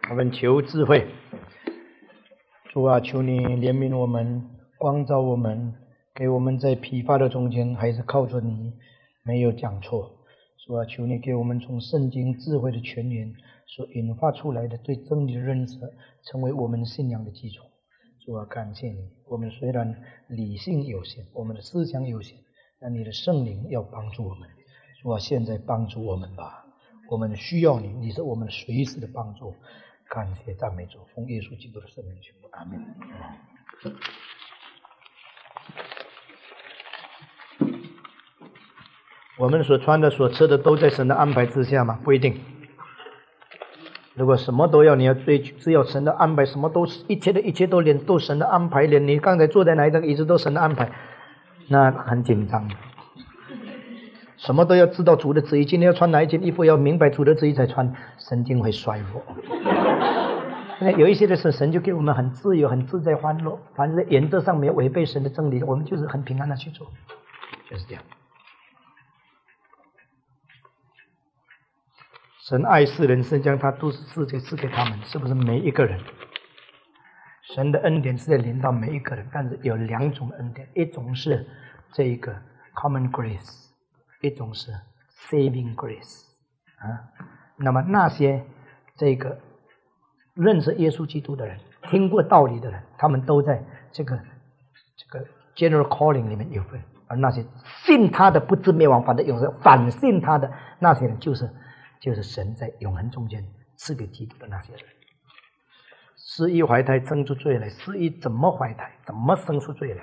我们求智慧。主啊，求你怜悯我们，光照我们，给我们在疲乏的中间还是靠着你，没有讲错。主啊，求你给我们从圣经智慧的泉源所引发出来的对真理的认识，成为我们信仰的基础。主啊，感谢你，我们虽然理性有限，我们的思想有限，但你的圣灵要帮助我们。主啊，现在帮助我们吧，我们需要你，你是我们随时的帮助。感谢赞美主，奉耶稣基督的圣名求，阿们。我们所穿的所吃的都在神的安排之下吗？不一定。如果什么都要，你要追求，只要神的安排，什么都一切都连都神的安排，连你刚才坐在哪一张椅子都神的安排，那很紧张。什么都要知道主的旨意，今天要穿哪一件衣服，要明白主的旨意才穿，神经会衰弱。有一些的时候，神就给我们很自由、很自在、欢乐，反正在原则上没有违背神的真理，我们就是很平安的去做，就是这样。神爱世人，神将他都是世界赐给他们，是不是每一个人？神的恩典是在临到每一个人，但是有两种恩典，一种是这一个 common grace， 一种是 saving grace 那么那些这个认识耶稣基督的人，听过道理的人，他们都在这个 general calling 里面有份，而那些信他的不至灭亡，反得永生，反信他的那些人，就是神在永恒中间赐给基督的那些人。失忆怀胎生出罪来，失忆怎么怀胎，怎么生出罪来？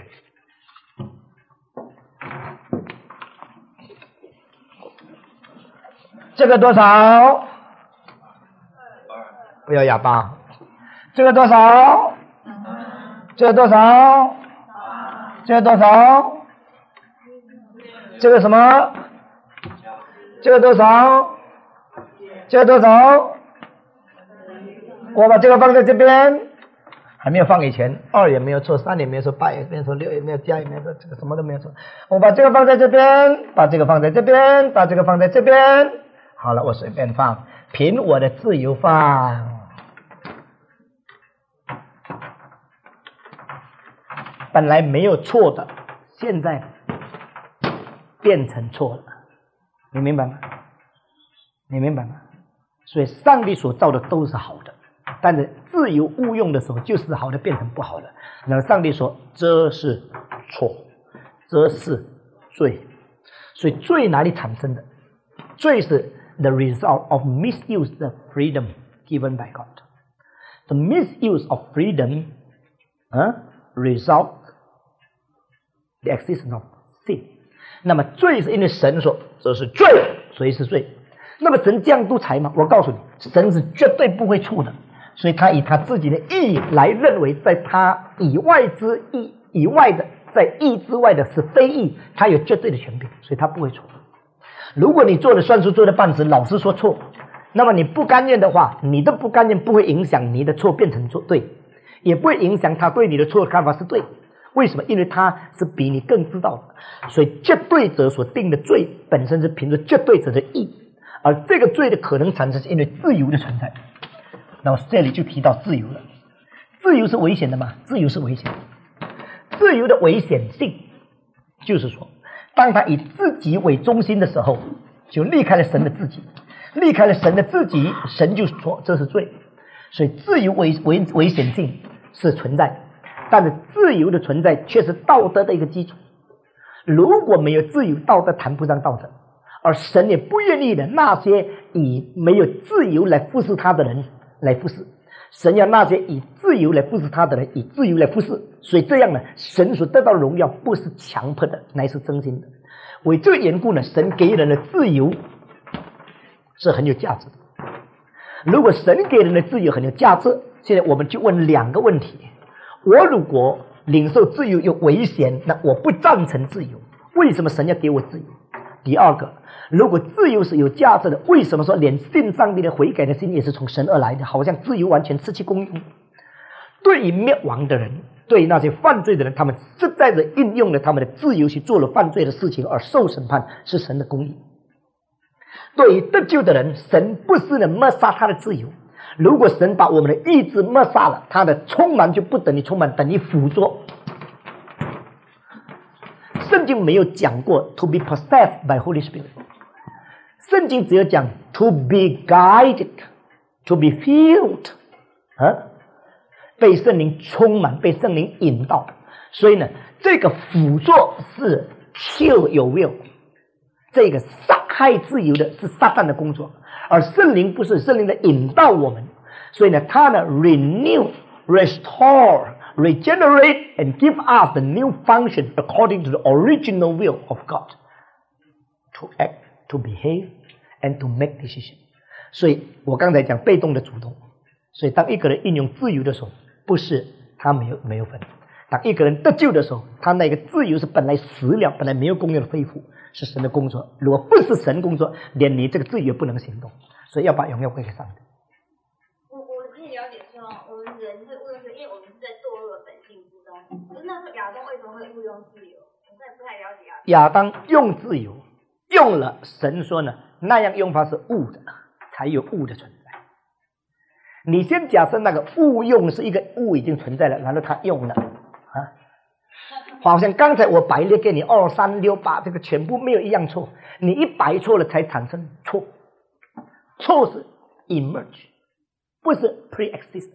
这个多少？不要哑巴。这个多少？这个多少？这个多少？这个什么？这个多少？这个多少？我把这个放在这边，还没有放以前，2也没有错，3也没有错，8也没有错，6也没有，加也没有错，这个什么都没有错。我把这个放在这边，把这个放在这边，把这个放在这边。好了，我随便放，凭我的自由放。本来没有错的，现在变成错了，你明白吗？你明白吗？所以上帝所造的都是好的，但是自由误用的时候，就是好的变成不好的。然后上帝说这是错，这是罪。所以罪哪里产生的？罪是 the result of misuse the freedom given by God. The misuse of freedom result the existence of sin. 那么罪是因为神说这是罪，所以是罪。那么神这样独裁吗？我告诉你，神是绝对不会错的，所以他以他自己的义来认为，在他以外之义以外的，在义之外的是非义，他有绝对的权柄，所以他不会错。如果你做的算数做的半死，老师说错，那么你不甘愿的话，你的不甘愿不会影响你的错变成错对，也不会影响他对你的错的看法是对。为什么？因为他是比你更知道的，所以绝对者所定的罪本身是凭着绝对者的义。而这个罪的可能产生是因为自由的存在。那么这里就提到自由了。自由是危险的吗？自由是危险的。自由的危险性就是说，当他以自己为中心的时候，就离开了神的自己，离开了神的自己，神就说这是罪。所以自由危险性是存在，但是自由的存在却是道德的一个基础。如果没有自由，道德谈不上道德。而神也不愿意的那些以没有自由来服侍他的人来服侍，神要那些以自由来服侍他的人以自由来服侍。所以这样呢，神所得到的荣耀不是强迫的，乃是真心的。为这个缘故呢，神给人的自由是很有价值的。如果神给人的自由很有价值，现在我们就问2个问题：我如果领受自由有危险，那我不赞成自由，为什么神要给我自由？第2个，如果自由是有价值的，为什么说连信上帝的悔改的心也是从神而来的？好像自由完全失去功用。对于灭亡的人，对于那些犯罪的人，他们实在的运用了他们的自由去做了犯罪的事情，而受审判是神的公义。对于得救的人，神不是能抹杀他的自由， 如果神把我们的意志抹杀了，他的充满就不等于充满，等于辅助。圣经没有讲过 to be possessed by Holy Spirit， 圣经只有讲 to be guided， to be filled， 被圣灵充满，被圣灵引导。所以呢，这个辅助是 kill your will， 这个杀害自由的是撒旦的工作，而圣灵不是，圣灵的引导我们。所以呢，他呢 renew、restore、regenerate and give us the new function according to the original will of God to act, to behave, and to make decision。 所以我刚才讲被动的主动，所以当一个人运用自由的时候，不是他没有分。当一个人得救的时候，他那个自由是本来死了，本来没有功用的恢复，是神的工作。如果不是神工作，连你这个自由也不能行动。所以要把荣耀归给上帝。 我可以了解说，我们人会误用自由，因为我们是在堕落的本性之中。可是那时候亚当为什么会误用自由？我真的不太了解亚当用自由，用了神说呢，那样用法是误的，才有误的存在。你先假设那个误用是一个误已经存在了，然后他用了啊，好像刚才我白列给你2、3、6、8，这个全部没有一样错，你一白错了才产生错，错是 emerge， 不是 pre-exist。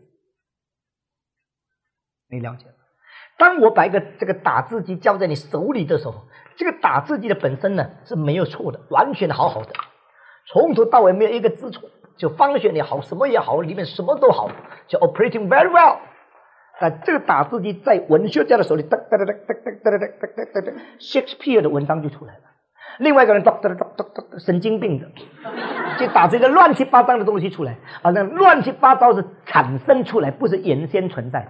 你了解了？当我把这个打字机交在你手里的时候，这个打字机的本身呢是没有错的，完全好好的，从头到尾没有一个字错，就方选也好，什么也好，里面什么都好，就 operating very well。但这个打字机在文学家的手里，哒哒哒哒哒哒哒哒哒 Shakespeare 的文章就出来了。另外一个人神经病的，就打这个乱七八糟的东西出来，而那乱七八糟是产生出来，不是原先存在的。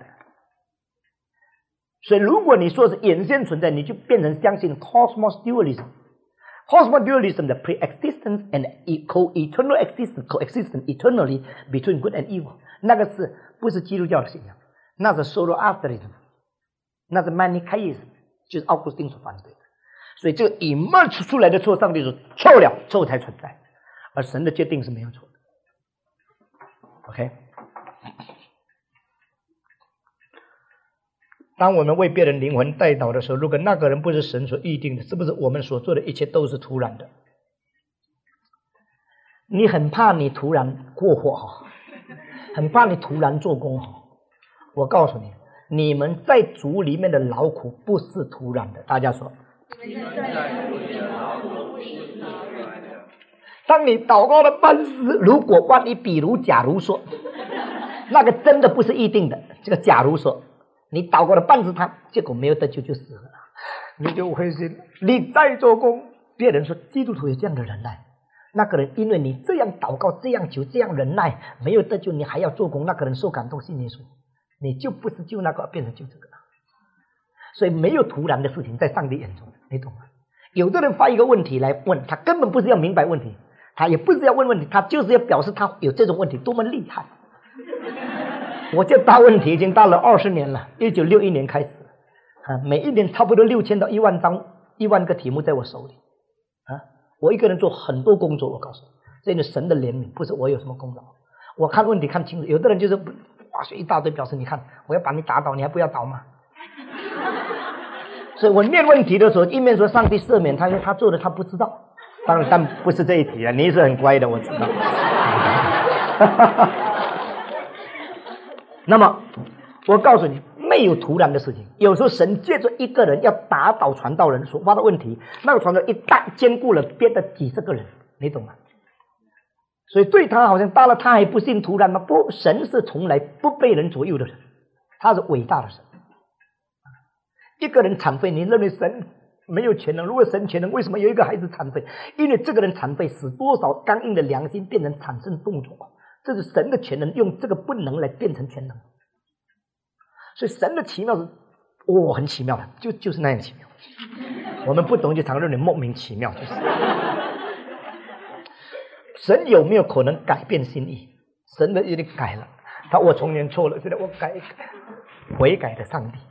所以如果你说是原先存在，你就变成相信 cosmos dualism。cosmos dualism 的 pre-existence and co-eternal existence eternally between good and evil， 那个是不是基督教的信仰？那是 Zoroastrianism， 那是 Manichaeism， 就是奥古斯丁所反对的。所以这个 emerge 出来的错，上帝说错了，错才存在，而神的决定是没有错的。OK， 当我们为别人灵魂代祷的时候，如果那个人不是神所预定的，是不是我们所做的一切都是突然的？你很怕你突然过火，很怕你突然做工。我告诉你，你们在主里面的劳苦不是突然的。大家说，当你祷告的半死，如果万一比如假如说，那个真的不是预定的。这个假如说你祷告了半死他，结果没有得救就死了，你就灰心。你再做工，别人说基督徒有这样的忍耐，那个人因为你这样祷告这样求这样忍耐没有得救，你还要做工，那个人受感动信耶稣，你就不是救那个，变成救这个。所以没有突然的事情在上帝眼中，你懂吗？有的人发一个问题来问，他根本不是要明白问题，他也不是要问问题，他就是要表示他有这种问题多么厉害。我这大问题已经大了20年了，1961年开始，每一年差不多6000到1万张1万个题目在我手里，我一个人做很多工作。我告诉你，这是神的怜悯，不是我有什么功劳。我看问题看清楚，有的人就是哇一大堆，表示你看我要把你打倒，你还不要倒吗？所以我念问题的时候，一面说上帝赦免他，因为他做的他不知道。当然，但不是这一题啊，你是很乖的，我知道。那么，我告诉你，没有突然的事情。有时候神借着一个人要打倒传道人所发的问题，那个传道一旦兼顾了别的几十个人，你懂吗？所以对他好像大了，他还不信突然吗？不，神是从来不被人左右的人，他是伟大的神。一个人残废，你认为神没有全能？如果神全能，为什么有一个孩子残废？因为这个人残废，使多少刚硬的良心变成产生动作。这是神的全能，用这个不能来变成全能。所以神的奇妙是，很奇妙的，就是那样奇妙。我们不懂就常认为莫名其妙，就是神有没有可能改变心意？神的已经改了，我从前错了，现在我改一改，悔改的上帝。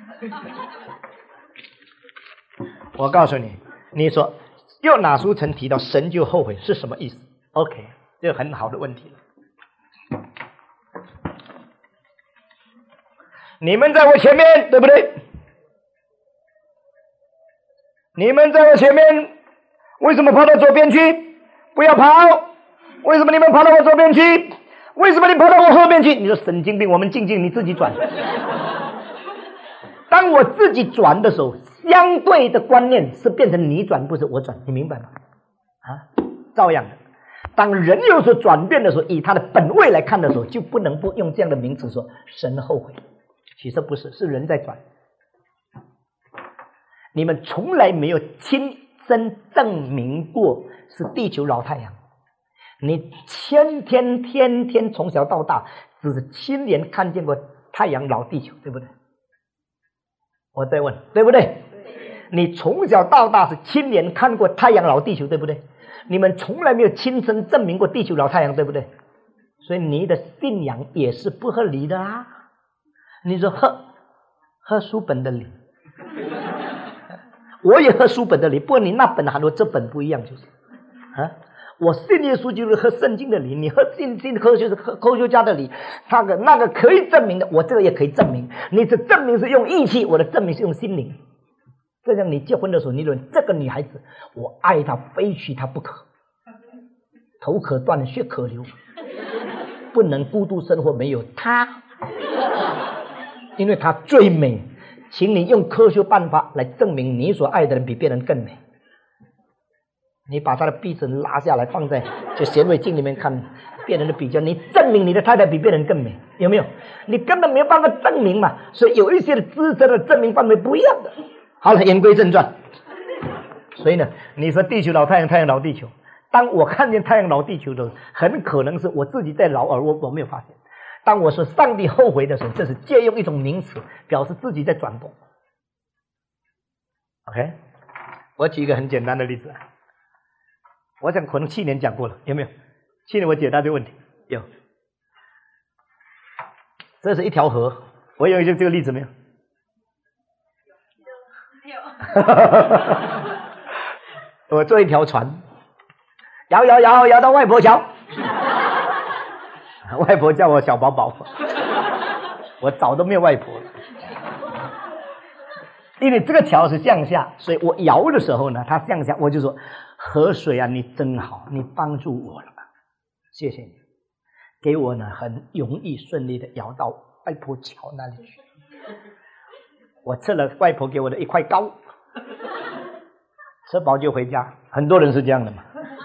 我告诉你，你说又哪书曾提到神就后悔是什么意思 ？OK， 这很好的问题了。 你们在我前面，对不对？你们在我前面，为什么跑到左边去？不要跑！为什么你们跑到我左边去？为什么你跑到我后面去？你说神经病，我们静静，你自己转。当我自己转的时候，相对的观念是变成你转，不是我转，你明白吗？啊，照样的。当人有所转变的时候，以他的本位来看的时候，就不能不用这样的名词说神后悔。其实不是，是人在转。你们从来没有亲身证明过是地球老太阳，你天天从小到大只是亲眼看见过太阳老地球，对不对？我再问，对不对？你从小到大是亲眼看过太阳老地球，对不对？你们从来没有亲身证明过地球老太阳，对不对？所以你的信仰也是不合理的啊！你说喝书本的理，我也喝书本的理，不过你那本和我这本不一样，就是啊，我信耶稣就是喝圣经的理，你喝信科学是科学家的理，那个可以证明的，我这个也可以证明。你的证明是用义气，我的证明是用心灵。这样你结婚的时候，你论这个女孩子，我爱她非娶她不可，头可断血可流，不能孤独生活没有她，因为她最美。请你用科学办法来证明你所爱的人比别人更美。你把她的鼻子拉下来放在就显微镜里面看别人的比较，你证明你的太太比别人更美，有没有？你根本没有办法证明嘛。所以有一些的知识的证明范围不一样的。好了，言归正传。所以呢，你说地球老太阳，太阳老地球。当我看见太阳老地球的时候，很可能是我自己在老，而我没有发现。当我说上帝后悔的时候，这是借用一种名词，表示自己在转动。OK， 我举一个很简单的例子，我想可能去年讲过了，有没有？去年我解答这个问题有。这是一条河，我有这个例子没有？我坐一条船，摇到外婆桥。外婆叫我小宝宝，我早都没有外婆了。因为这个桥是向下，所以我摇的时候呢，它向下，我就说河水啊，你真好，你帮助我了，谢谢你，给我呢很容易顺利的摇到外婆桥那里去。我吃了外婆给我的一块糕，吃饱就回家，很多人是这样的嘛。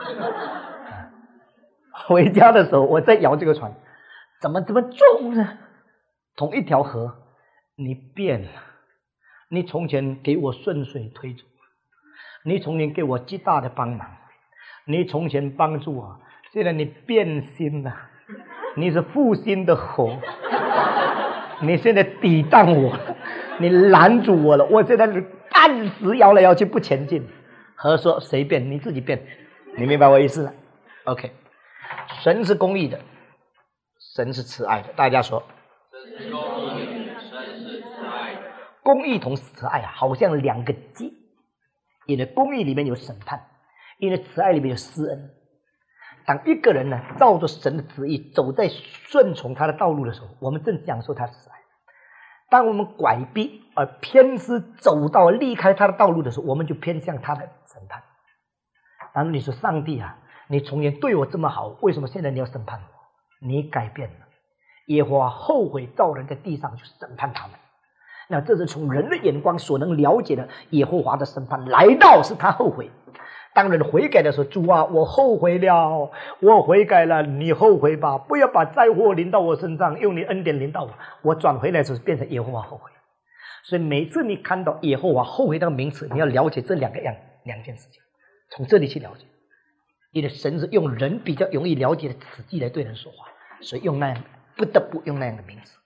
回家的时候，我在摇这个船，怎么这么重呢？同一条河，你变了。你从前给我顺水推舟，你从前给我极大的帮忙，你从前帮助我，现在你变心了，你是负心的河，你现在抵挡我，你拦住我了，我现在按时摇来摇去不前进。河说谁变？你自己变，你明白我意思了 ？OK。神是公义的，神是慈爱的。大家说，神是公义的，神是慈爱的。公义同慈爱好像两个结，因为公义里面有审判，因为慈爱里面有施恩。当一个人呢，照着神的旨意走在顺从他的道路的时候，我们正享受他的慈爱。当我们拐逼而偏私走到离开他的道路的时候，我们就偏向他的审判。然后你说上帝啊，你从前对我这么好，为什么现在你要审判我？你改变了。耶和华后悔造人在地上，就审判他们。那这是从人的眼光所能了解的耶和华的审判来到，是他后悔。当人悔改的时候，主啊，我后悔了，我悔改了，你后悔吧，不要把灾祸临到我身上，用你恩典临到我。我转回来的时候变成耶和华后悔。所以每次你看到耶和华后悔这个名词，你要了解这两件事情，从这里去了解。因为神是用人比较容易了解的词句来对人说话，所以用那样不得不用那样的名词。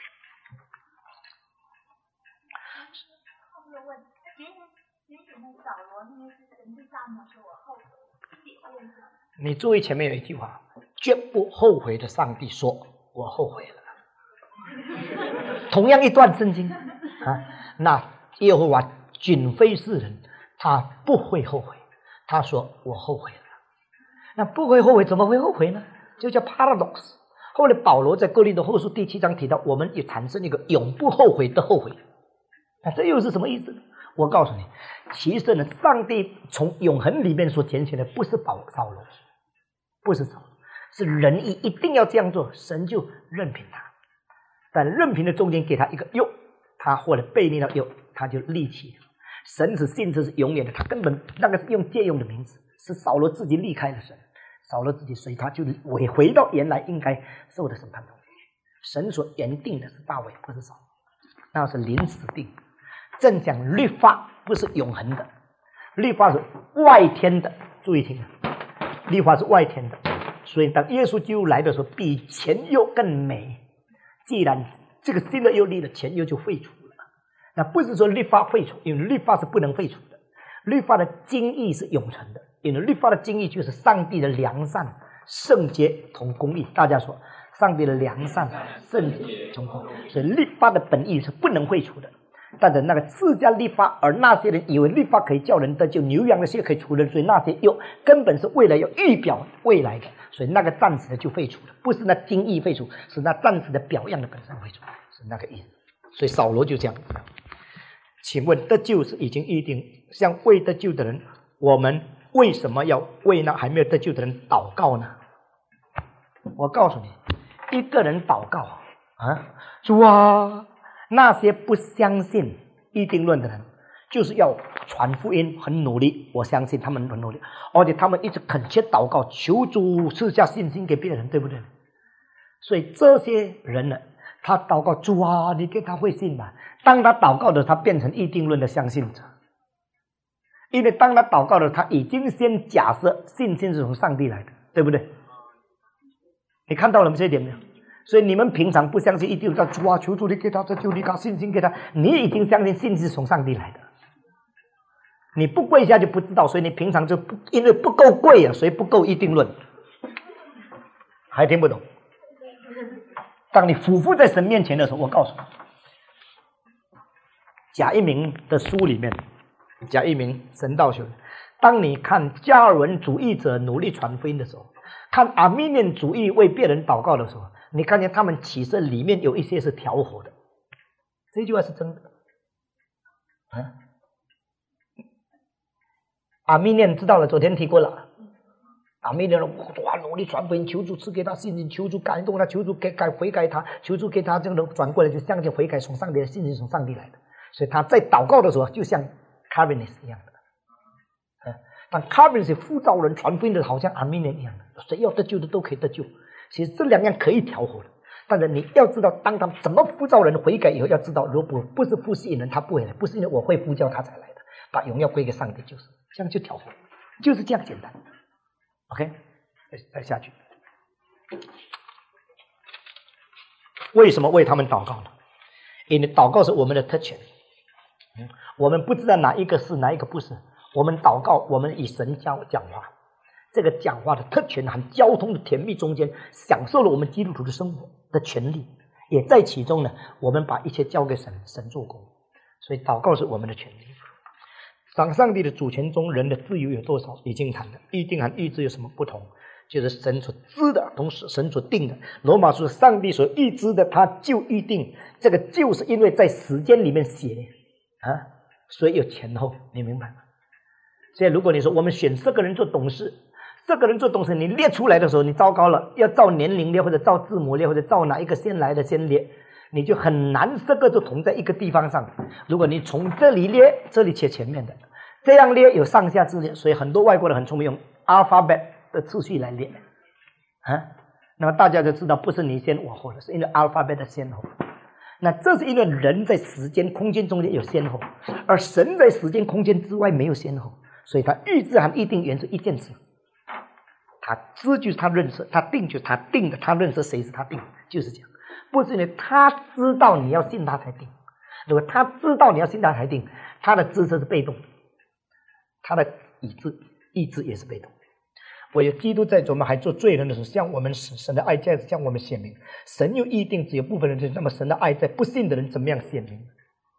你注意前面有一句话，绝不后悔的上帝说我后悔了。同样一段圣经那耶和华均非是人，他不会后悔，他说我后悔了。那不会后悔怎么会后悔呢？就叫 paradox， 后来保罗在哥林多后书第7章提到，我们也产生一个永不后悔的后悔。那这又是什么意思呢？我告诉你，其实呢，上帝从永恒里面所拣选的不是扫罗，不是扫罗，是人一定要这样做，神就任凭他。但任凭的中间给他一个又，他后来背逆了又，他就立起。神是信实是永远的，他根本那个是用借用的名字，是扫罗自己离开了神，扫罗自己，所以他就回到原来应该受的审判中。神所原定的是大卫，不是扫罗，那是临时定。正讲律法不是永恒的，律法是外天的，注意听，律法是外天的，所以当耶稣基督来的时候，比前约更美。既然这个新的约立了，前约就废除了，那不是说律法废除，因为律法是不能废除的，律法的精义是永存的，因为律法的精义就是上帝的良善、圣洁同公义。大家说，上帝的良善、圣洁同公义，所以律法的本意是不能废除的。但是那个赐下律法，而那些人以为律法可以叫人得救，牛羊的血可以除人，所以那些又根本是为了要预表未来的，所以那个暂时的就废除了，不是那精义废除，是那暂时的表样的本身废除，是那个意思。所以扫罗就这样。请问得救是已经预定，像未得救的人，我们为什么要为那还没有得救的人祷告呢？我告诉你，一个人祷告啊，主啊，那些不相信预定论的人，就是要传福音很努力，我相信他们很努力，而且他们一直恳切祷告，求主赐下信心给别人，对不对？所以这些人呢，他祷告，主啊，你给他会信吧。当他祷告的，他变成预定论的相信者，因为当他祷告的，他已经先假设信心是从上帝来的，对不对？你看到了这一点没有？所以你们平常不相信，一定要主啊，求主你给他这救，你给他信心给他，你已经相信信心是从上帝来的。你不跪下就不知道，所以你平常就不因为不够跪啊，所以不够预定论，还听不懂。当你俯伏在神面前的时候，我告诉你，贾一鸣的书里面，贾一鸣神道学，当你看加尔文主义者努力传福音的时候，看阿米念主义为别人祷告的时候，你看见他们其实里面有一些是调和的，这句话是真的。阿米念知道了，昨天提过了。阿米念哇，努力传福音，求主赐给他信心，求主感动他，求主悔改他，求主给他这个转过来，就相信悔改从上帝的信心从上帝来的。所以他在祷告的时候，就像 Calvinist 一样的。但 Calvinist 呼召人传福音的，好像阿米念一样的，谁要得救的都可以得救。其实这两样可以调和的，但是你要知道，当他怎么呼召人悔改以后，要知道，如果不是呼吸引人，他不会来，不是因为我会呼叫他才来的，把荣耀归给上帝，就是这样就调和，就是这样简单。OK， 再下去。为什么为他们祷告呢？因为祷告是我们的特权，我们不知道哪一个是哪一个不是。我们祷告，我们与神讲话，这个讲话的特权和交通的甜蜜中间，享受了我们基督徒的生活的权利，也在其中呢。我们把一切交给神，神做工，所以祷告是我们的权利。上帝的主权中，人的自由有多少？已经谈了。预定和预知有什么不同？就是神所知的，同时神所定的。罗马书上帝所预知的，他就预定。这个就是因为在时间里面写所以有前后，你明白吗？所以如果你说我们选这个人做董事，这个人做董事，你列出来的时候，你糟糕了，要照年龄列，或者照字母列，或者照哪一个先来的先列，你就很难这个就同在一个地方上。如果你从这里列，这里切前面的，这样列有上下字列，所以很多外国人很聪明，用 alphabet 的次序来列那么大家就知道，不是你先我后的，是因为 alphabet 的先后。那这是因为人在时间空间中间有先后，而神在时间空间之外没有先后，所以他预知和预定原是一件事。他知就是他认识，他定就是他定的，他认识谁是他定的，就是这样。不是因为他知道你要信他才定，如果他知道你要信他才定，他的知识是被动的，他的意志也是被动的。唯有基督在我们还做罪人的时候，向我们使神的爱在向我们显明。神又预定只有部分人，那么神的爱在不信的人怎么样显明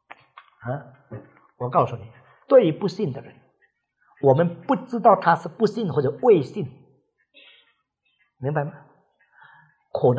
我告诉你，对于不信的人，我们不知道他是不信或者未信，明白吗？可能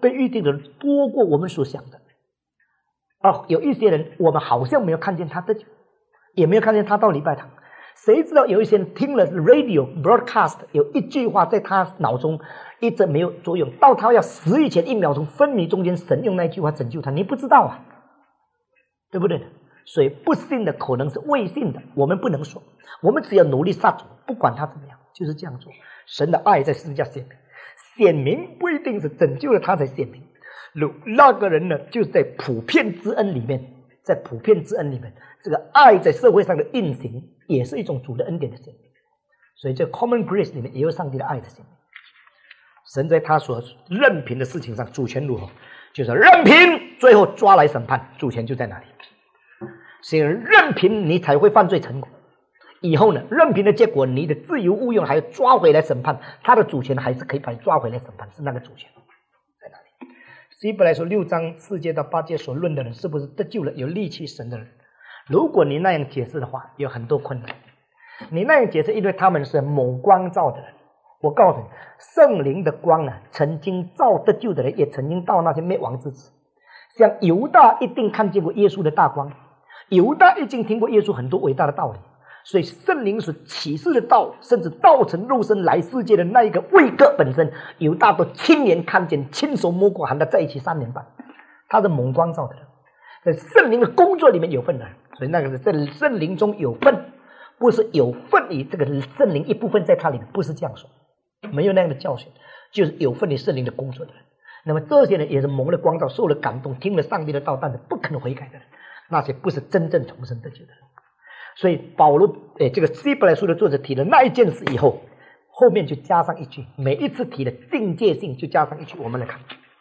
被预定的人多过我们所想的。有一些人我们好像没有看见他得救，也没有看见他到礼拜堂，谁知道有一些人听了 radio broadcast 有一句话在他脑中一直没有作用，到他要死以前1秒钟分离中间，神用那句话拯救他，你不知道啊，对不对？所以不信的可能是未信的，我们不能说，我们只要努力杀主，不管他怎么样，就是这样做。神的爱在十字架显明，显明不一定是拯救了他才显明，那个人呢，就是在普遍之恩里面，在普遍之恩里面，这个爱在社会上的运行也是一种主的恩典的显明。所以这 common grace 里面也有上帝的爱的显明。神在他所任凭的事情上主权如何，就是任凭最后抓来审判，主权就在哪里。所以任凭你才会犯罪成功，以后呢，任凭的结果你的自由误用还要抓回来审判，他的主权还是可以把你抓回来审判，是那个主权在哪里。希伯来说6章4节到8节所论的人是不是得救了有力气神的人，如果你那样解释的话，有很多困难。你那样解释，因为他们是蒙光照的人。我告诉你，圣灵的光啊，曾经照得救的人，也曾经到那些灭亡之子。像犹大一定看见过耶稣的大光，犹大已经听过耶稣很多伟大的道理，所以圣灵所启示的道，甚至道成肉身来世界的那一个位格本身，犹大都亲眼看见，亲手摸过，和他在一起3年半。他是蒙光照的人，在圣灵的工作里面有份的，所以那个是在圣灵中有份，不是有份于这个圣灵一部分在他里面，不是这样说，没有那样的教训，就是有份于圣灵的工作的人。那么这些人也是蒙了光照，受了感动，听了上帝的道，但是不肯悔改的人，那些不是真正重生得救的人。所以保罗这个希伯来书的作者提了那一件事以后，后面就加上一句，每一次提的境界性就加上一句，我们来看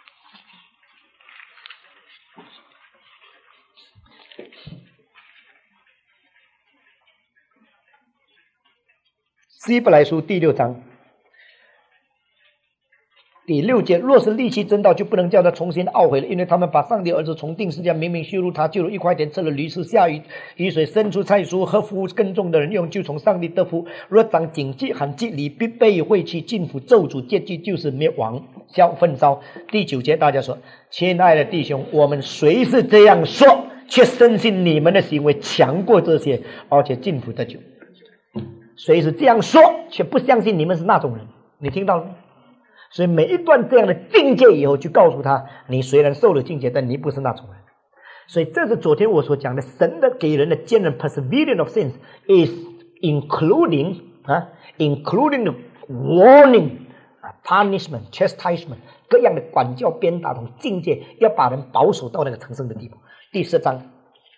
希伯来书第6章第6节，若是离弃真道，就不能叫他重新懊悔了，因为他们把上帝儿子从定世界明明羞辱他，就如1块钱吃了驴吃，下雨水生出菜蔬，合乎耕种的人用，就从上帝得福。若长荆棘和蒺藜，必被废弃，尽乎咒诅，结局就是灭亡，焚烧。第9节，大家说，亲爱的弟兄，我们虽是这样说，却深信你们的行为强过这些，而且尽乎得救。虽是这样说，却不相信你们是那种人，你听到了吗？所以每一段这样的境界以后，就告诉他，你虽然受了境界，但你不是那种人。所以这是昨天我所讲的，神的给人的坚韧 perseverance of sins is including the warning, punishment, chastisement 各样的管教鞭打同境界，要把人保守到那个成圣的地步。第4章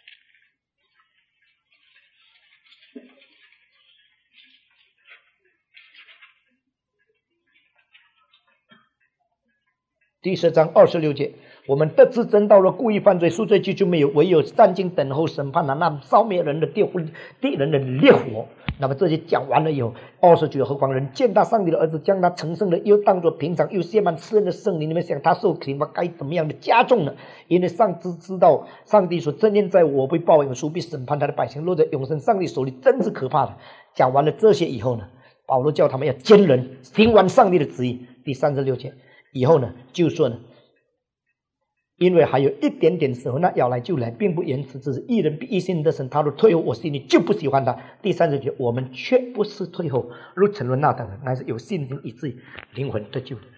26节，我们得知真道，若故意犯罪，赎罪就没有，唯有战兢等候审判了，那烧灭人的敌人的烈火。那么这些讲完了以后，29何况人见他上帝的儿子，将他成圣的又当作平常，又献满世人的圣灵，你们想他受刑罚该怎么样的加重呢？因为上帝知道，上帝说真念在我会报应，属必审判他的百姓，落在永生上帝手里，真是可怕的。讲完了这些以后呢，保罗叫他们要坚忍，行完上帝的旨意。第36节以后呢，就说呢，因为还有一点点时候，那要来就来，并不延迟，只是一人比一心得胜。他若退后，我心里就不喜欢他。第30节，我们却不是退后，如沉沦那等人，乃是有信心以至于灵魂得救的人。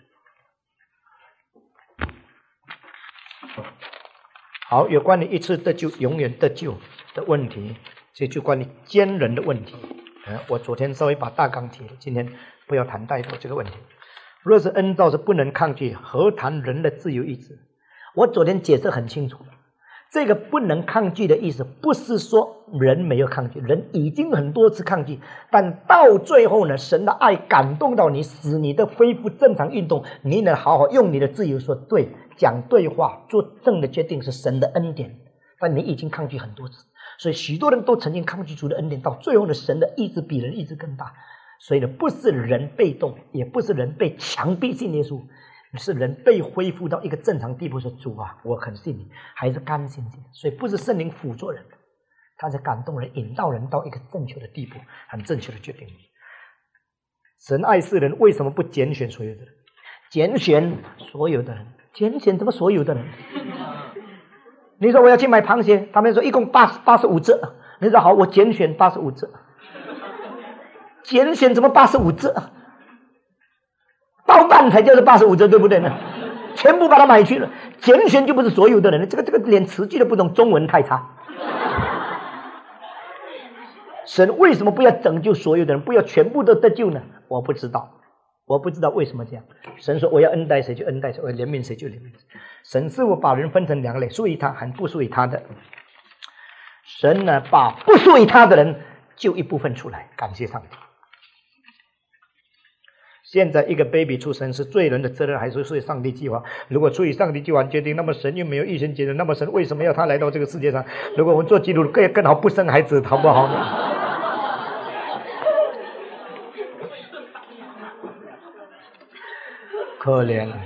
好，有关于一次得救永远得救的问题，这就关于坚忍的问题。我昨天稍微把大纲提了，今天不要谈太多这个问题。若是恩召是不能抗拒，何谈人的自由意志？我昨天解释很清楚了，这个不能抗拒的意思，不是说人没有抗拒，人已经很多次抗拒，但到最后呢，神的爱感动到你，使你的恢复正常运动，你能好好用你的自由说对，讲对话，做正的决定，是神的恩典。但你已经抗拒很多次，所以许多人都曾经抗拒主的恩典，到最后呢，神的意志比人意志更大。所以呢，不是人被动，也不是人被强逼信耶稣，是人被恢复到一个正常地步，说主啊，我很信你，还是甘心信。所以不是圣灵辅助人，他是感动人，引导人到一个正确的地步，很正确的决定。神爱世人，为什么不拣选所有的人？拣选所有的人， 拣选怎么所有的人？你说我要去买螃蟹，他们说一共85只，你说好，我拣选85只，拣选怎么85只？包办才叫做85只，对不对呢？全部把它买去了，拣选就不是所有的人，这个连词句都不懂，中文太差。神为什么不要拯救所有的人，不要全部都得救呢？我不知道。我不知道为什么这样。神说我要恩待谁就恩待谁，我要怜悯谁就怜悯谁。神是我把人分成两类，属于他和不属于他的。神呢，把不属于他的人救一部分出来，感谢上帝。现在一个 baby 出生是罪人的责任，还是属于上帝计划？如果出于上帝计划决定，那么神又没有预先决定，那么神为什么要他来到这个世界上？如果我们做基督徒更好不生孩子，好不好呢？可怜了。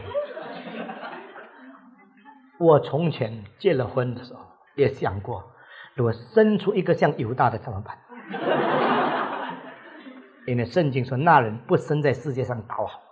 我从前结了婚的时候也想过，如果生出一个像犹大的怎么办？因为圣经说那人不生在世界上倒好。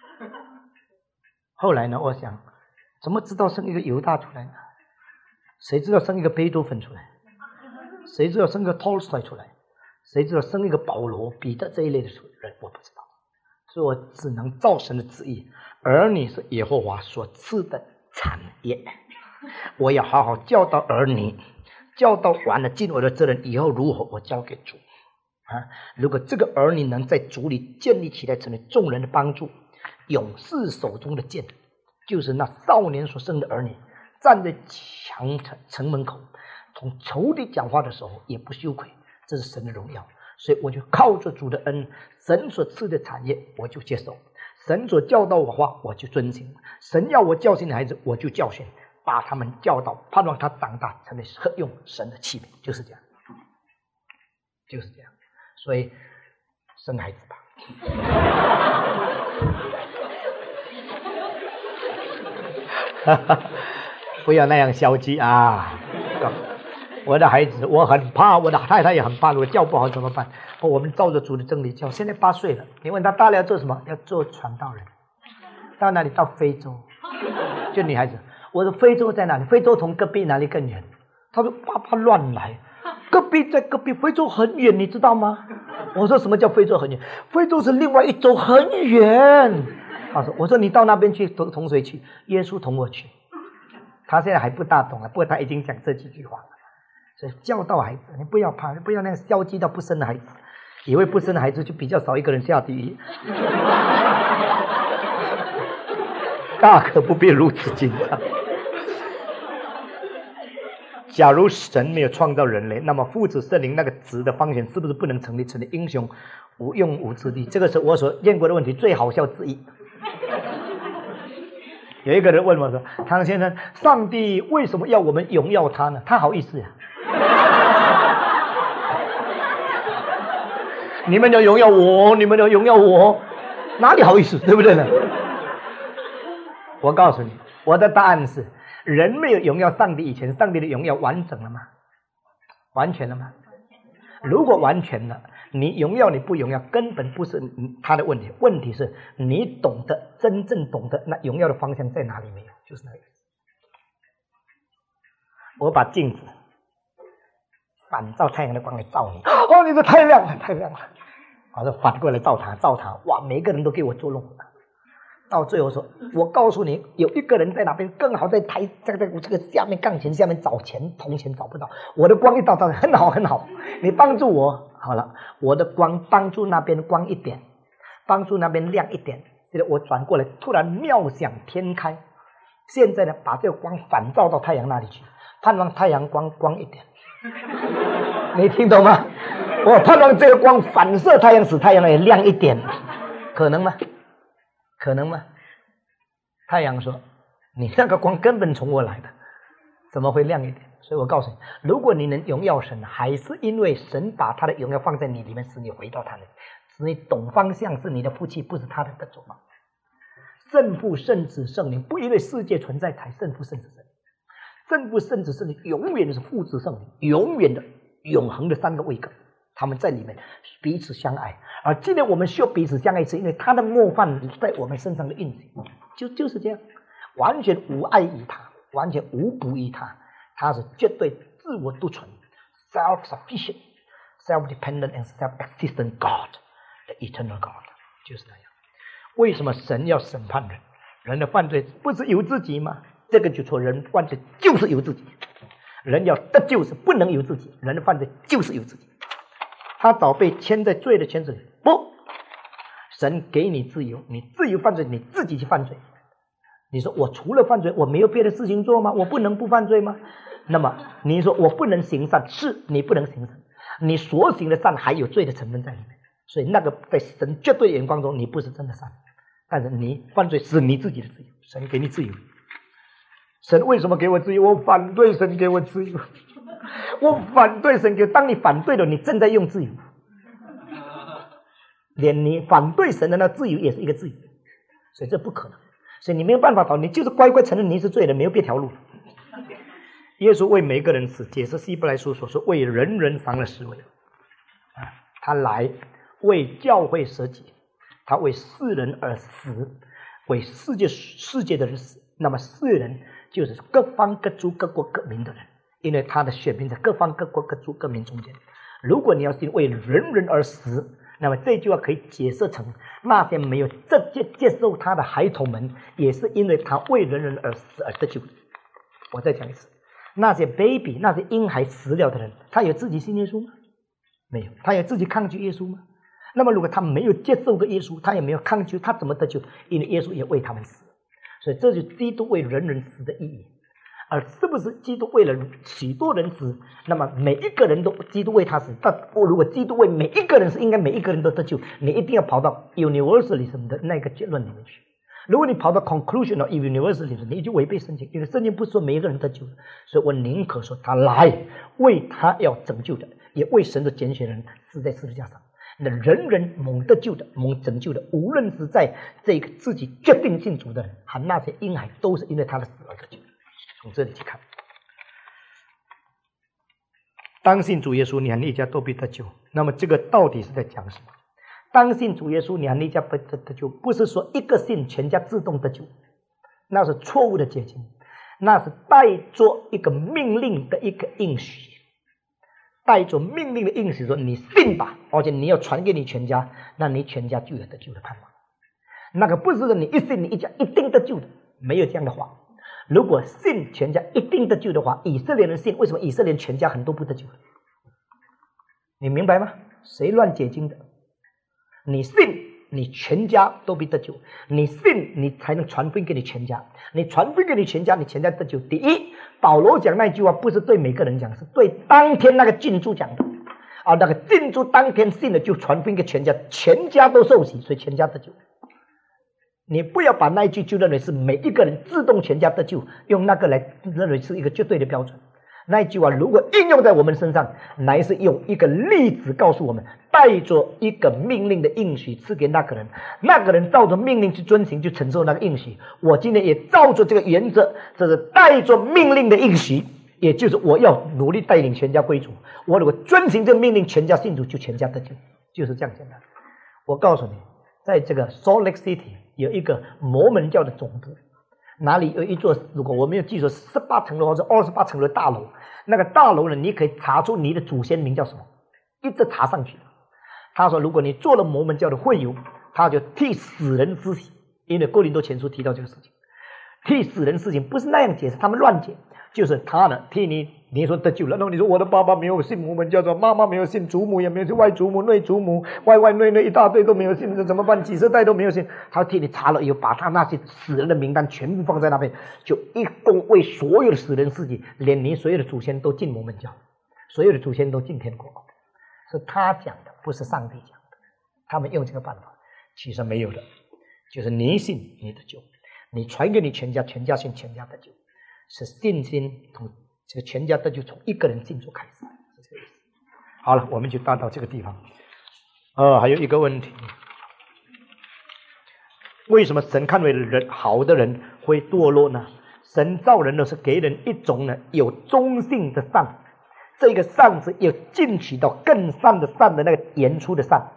后来呢，我想怎么知道生一个犹大出来呢？谁知道生一个贝多芬出来？谁知道生一个托尔斯泰出来？谁知道生一个保罗、彼得这一类的人？我不知道，所以我只能照神的旨意。儿女是耶和华所赐的产业，我要好好教导儿女，教导完了尽我的责任以后如何，我交给主啊！如果这个儿女能在主里建立起来，成为众人的帮助，勇士手中的剑，就是那少年所生的儿女，站在城门口，同仇敌讲话的时候也不羞愧，这是神的荣耀。所以我就靠着主的恩，神所赐的产业我就接受，神所教导我的话我就遵行，神要我教训的孩子我就教训，把他们教导，盼望他长大成为合用神的器皿，就是这样，就是这样。所以生孩子吧。不要那样消极啊！我的孩子，我很怕，我的太太也很怕，如果教不好怎么办？我们照着主的真理教。现在8岁了，你问他大了要做什么？要做传道人。到哪里？到非洲。就女孩子，我说非洲在哪里？非洲从隔壁哪里更远？他说爸爸乱来，隔壁在隔壁，非洲很远，你知道吗？我说什么叫非洲很远？非洲是另外一州，很远。他说，我说你到那边去，同谁去？耶稣同我去。他现在还不大懂啊，不过他已经讲这几句话了。所以教导孩子，你不要怕，你不要那样消极到不生的孩子，以为不生的孩子就比较少一个人下地狱。大可不必如此紧张。假如神没有创造人类，那么父子圣灵那个子的方选是不是不能成立，成为英雄无用武之地？这个是我所验过的问题最好笑之一。有一个人问我说：“唐先生，上帝为什么要我们荣耀他呢？”他好意思呀、你们要荣耀我，你们要荣耀我，哪里好意思，对不对呢？我告诉你，我的答案是：人没有荣耀上帝以前，上帝的荣耀完整了吗？完全了吗？如果完全了，你荣耀你不荣耀根本不是他的问题，问题是你懂得真正懂得那荣耀的方向在哪里没有，就是那个。我把镜子反照太阳的光来照你，哦，你这太亮了，太亮了。我说反过来照他，照他，哇，每个人都给我捉弄。到最后说，我告诉你，有一个人在哪边更好，在这个下面钢琴下面找钱，铜钱找不到。我的光一照，很好很好，你帮助我好了，我的光帮助那边光一点，帮助那边亮一点。现在我转过来，突然妙想天开。现在呢，把这个光反照到太阳那里去，盼望太阳光一点。你听懂吗？我盼望这个光反射太阳，使太阳也亮一点，可能吗？可能吗？太阳说：“你那个光根本从我来的，怎么会亮一点？”所以我告诉你，如果你能荣耀神，还是因为神把他的荣耀放在你里面，使你回到他那里，使你懂方向，是你的福气，不是他的得着吗？圣父、圣子、圣灵，不因为世界存在才圣父、圣子、圣灵。圣父、圣子、圣灵永远是父子圣灵，永远的、永恒的3个位格。他们在里面彼此相爱，而今天我们需要彼此相爱，是因为他的模范在我们身上的印记，就是这样。 完全无爱于他，完全无补于他，他是绝对自我独存 self-sufficient self-dependent and self-existent God the eternal God 就是那样。为什么神要审判人？人的犯罪不是由自己吗？这个就说人犯罪就是由自己，人要得救是不能由自己，人的犯罪就是由自己。他早被牵在罪的牵绳里，不，神给你自由，你自由犯罪，你自己去犯罪。你说我除了犯罪我没有别的事情做吗？我不能不犯罪吗？那么你说我不能行善，是你不能行善，你所行的善还有罪的成分在里面，所以那个在神绝对眼光中你不是真的善，但是你犯罪是你自己的自由，神给你自由。神为什么给我自由？我反对神给我自由，我反对神给。当你反对了，你正在用自由，连你反对神的那自由也是一个自由，所以这不可能。所以你没有办法逃，你就是乖乖承认你是罪人，没有别条路。耶稣为每个人死，解释希伯来书所说为人人伤了十位。他来为教会舍己，他为世人而死，为世界的人死。那么世人就是各方各族各国各民的人，因为他的选民在各方各国各族各民中间。如果你要信为人人而死，那么这句话可以解释成那些没有直接接受他的孩童们，也是因为他为人人而死而得救的。我再讲一次，那些 baby 那些婴孩死了的人，他有自己信耶稣吗？没有。他有自己抗拒耶稣吗？那么如果他没有接受过耶稣，他也没有抗拒，他怎么得救？因为耶稣也为他们死。所以这就是基督为人人死的意义。而是不是基督为了许多人死，那么每一个人都基督为他死？但如果基督为每一个人死，应该每一个人都得救，你一定要跑到 universalism 的那个结论里面去。如果你跑到 conclusion of universalism， 你就违背圣经，因为圣经不说每一个人得救的。所以我宁可说他来为他要拯救的，也为神的拣选人死在十字架上。那人人蒙得救的，蒙拯救的，无论是在这个自己决定信主的人，和那些婴孩，都是因为他的死而得救。从这里去看，当信主耶稣，你和你一家都必得救。那么这个到底是在讲什么？当信主耶稣，你和你一家不得救，不是说一个信全家自动得救，那是错误的解经，那是带着一个命令的一个应许，带着命令的应许说你信吧，而且你要传给你全家，那你全家就有得救的盼望。那个不是说你一信你一家一定得救的，没有这样的话。如果信全家一定得救的话，以色列人信，为什么以色列人全家很多不得救？你明白吗？谁乱解经的？你信你全家都必得救，你信你才能传福音给你全家，你传福音给你全家，你全家得救。第一，保罗讲那句话不是对每个人讲，是对当天那个进驻讲的啊，那个进驻当天信了就传福音给全家，全家都受洗，所以全家得救。你不要把那一句就认为是每一个人自动全家得救，用那个来认为是一个绝对的标准。那一句话如果应用在我们身上，乃是用一个例子告诉我们，带着一个命令的应许赐给那个人，那个人照着命令去遵行，就承受那个应许。我今天也照着这个原则，这是带着命令的应许，也就是我要努力带领全家归主。我如果遵行这个命令，全家信主，就全家得救，就是这样简单。我告诉你，在这个 Salt Lake City 有一个摩门教的总部，哪里有一座，如果我没有记错，18层楼或者28层楼的大楼。那个大楼呢，你可以查出你的祖先名叫什么，一直查上去。他说，如果你做了摩门教的会友，他就替死人施洗，因为哥林多前书提到这个事情。替死人施洗不是那样解释，他们乱解，就是他呢替你说得救了，然后你说我的爸爸没有信摩门教，妈妈没有信，祖母也没有信，外祖母、内祖母、外内一大堆都没有信，这怎么办？几十代都没有信。他替你查了以后，把他那些死人的名单全部放在那边，就一共为所有的死人施洗，连你所有的祖先都进摩门教，所有的祖先都进天国。是他讲的，不是上帝讲的。他们用这个办法，其实没有的，就是你信你得救，你传给你全家，全家信，全家得救，是信心从这个全家得救从一个人信主开始，是这个意思。好了，我们就达到这个地方。还有一个问题，为什么神看为人好的人会堕落呢？神造人的是给人一种呢有中性的善，这个善是要进取到更善的善的那个原初的善，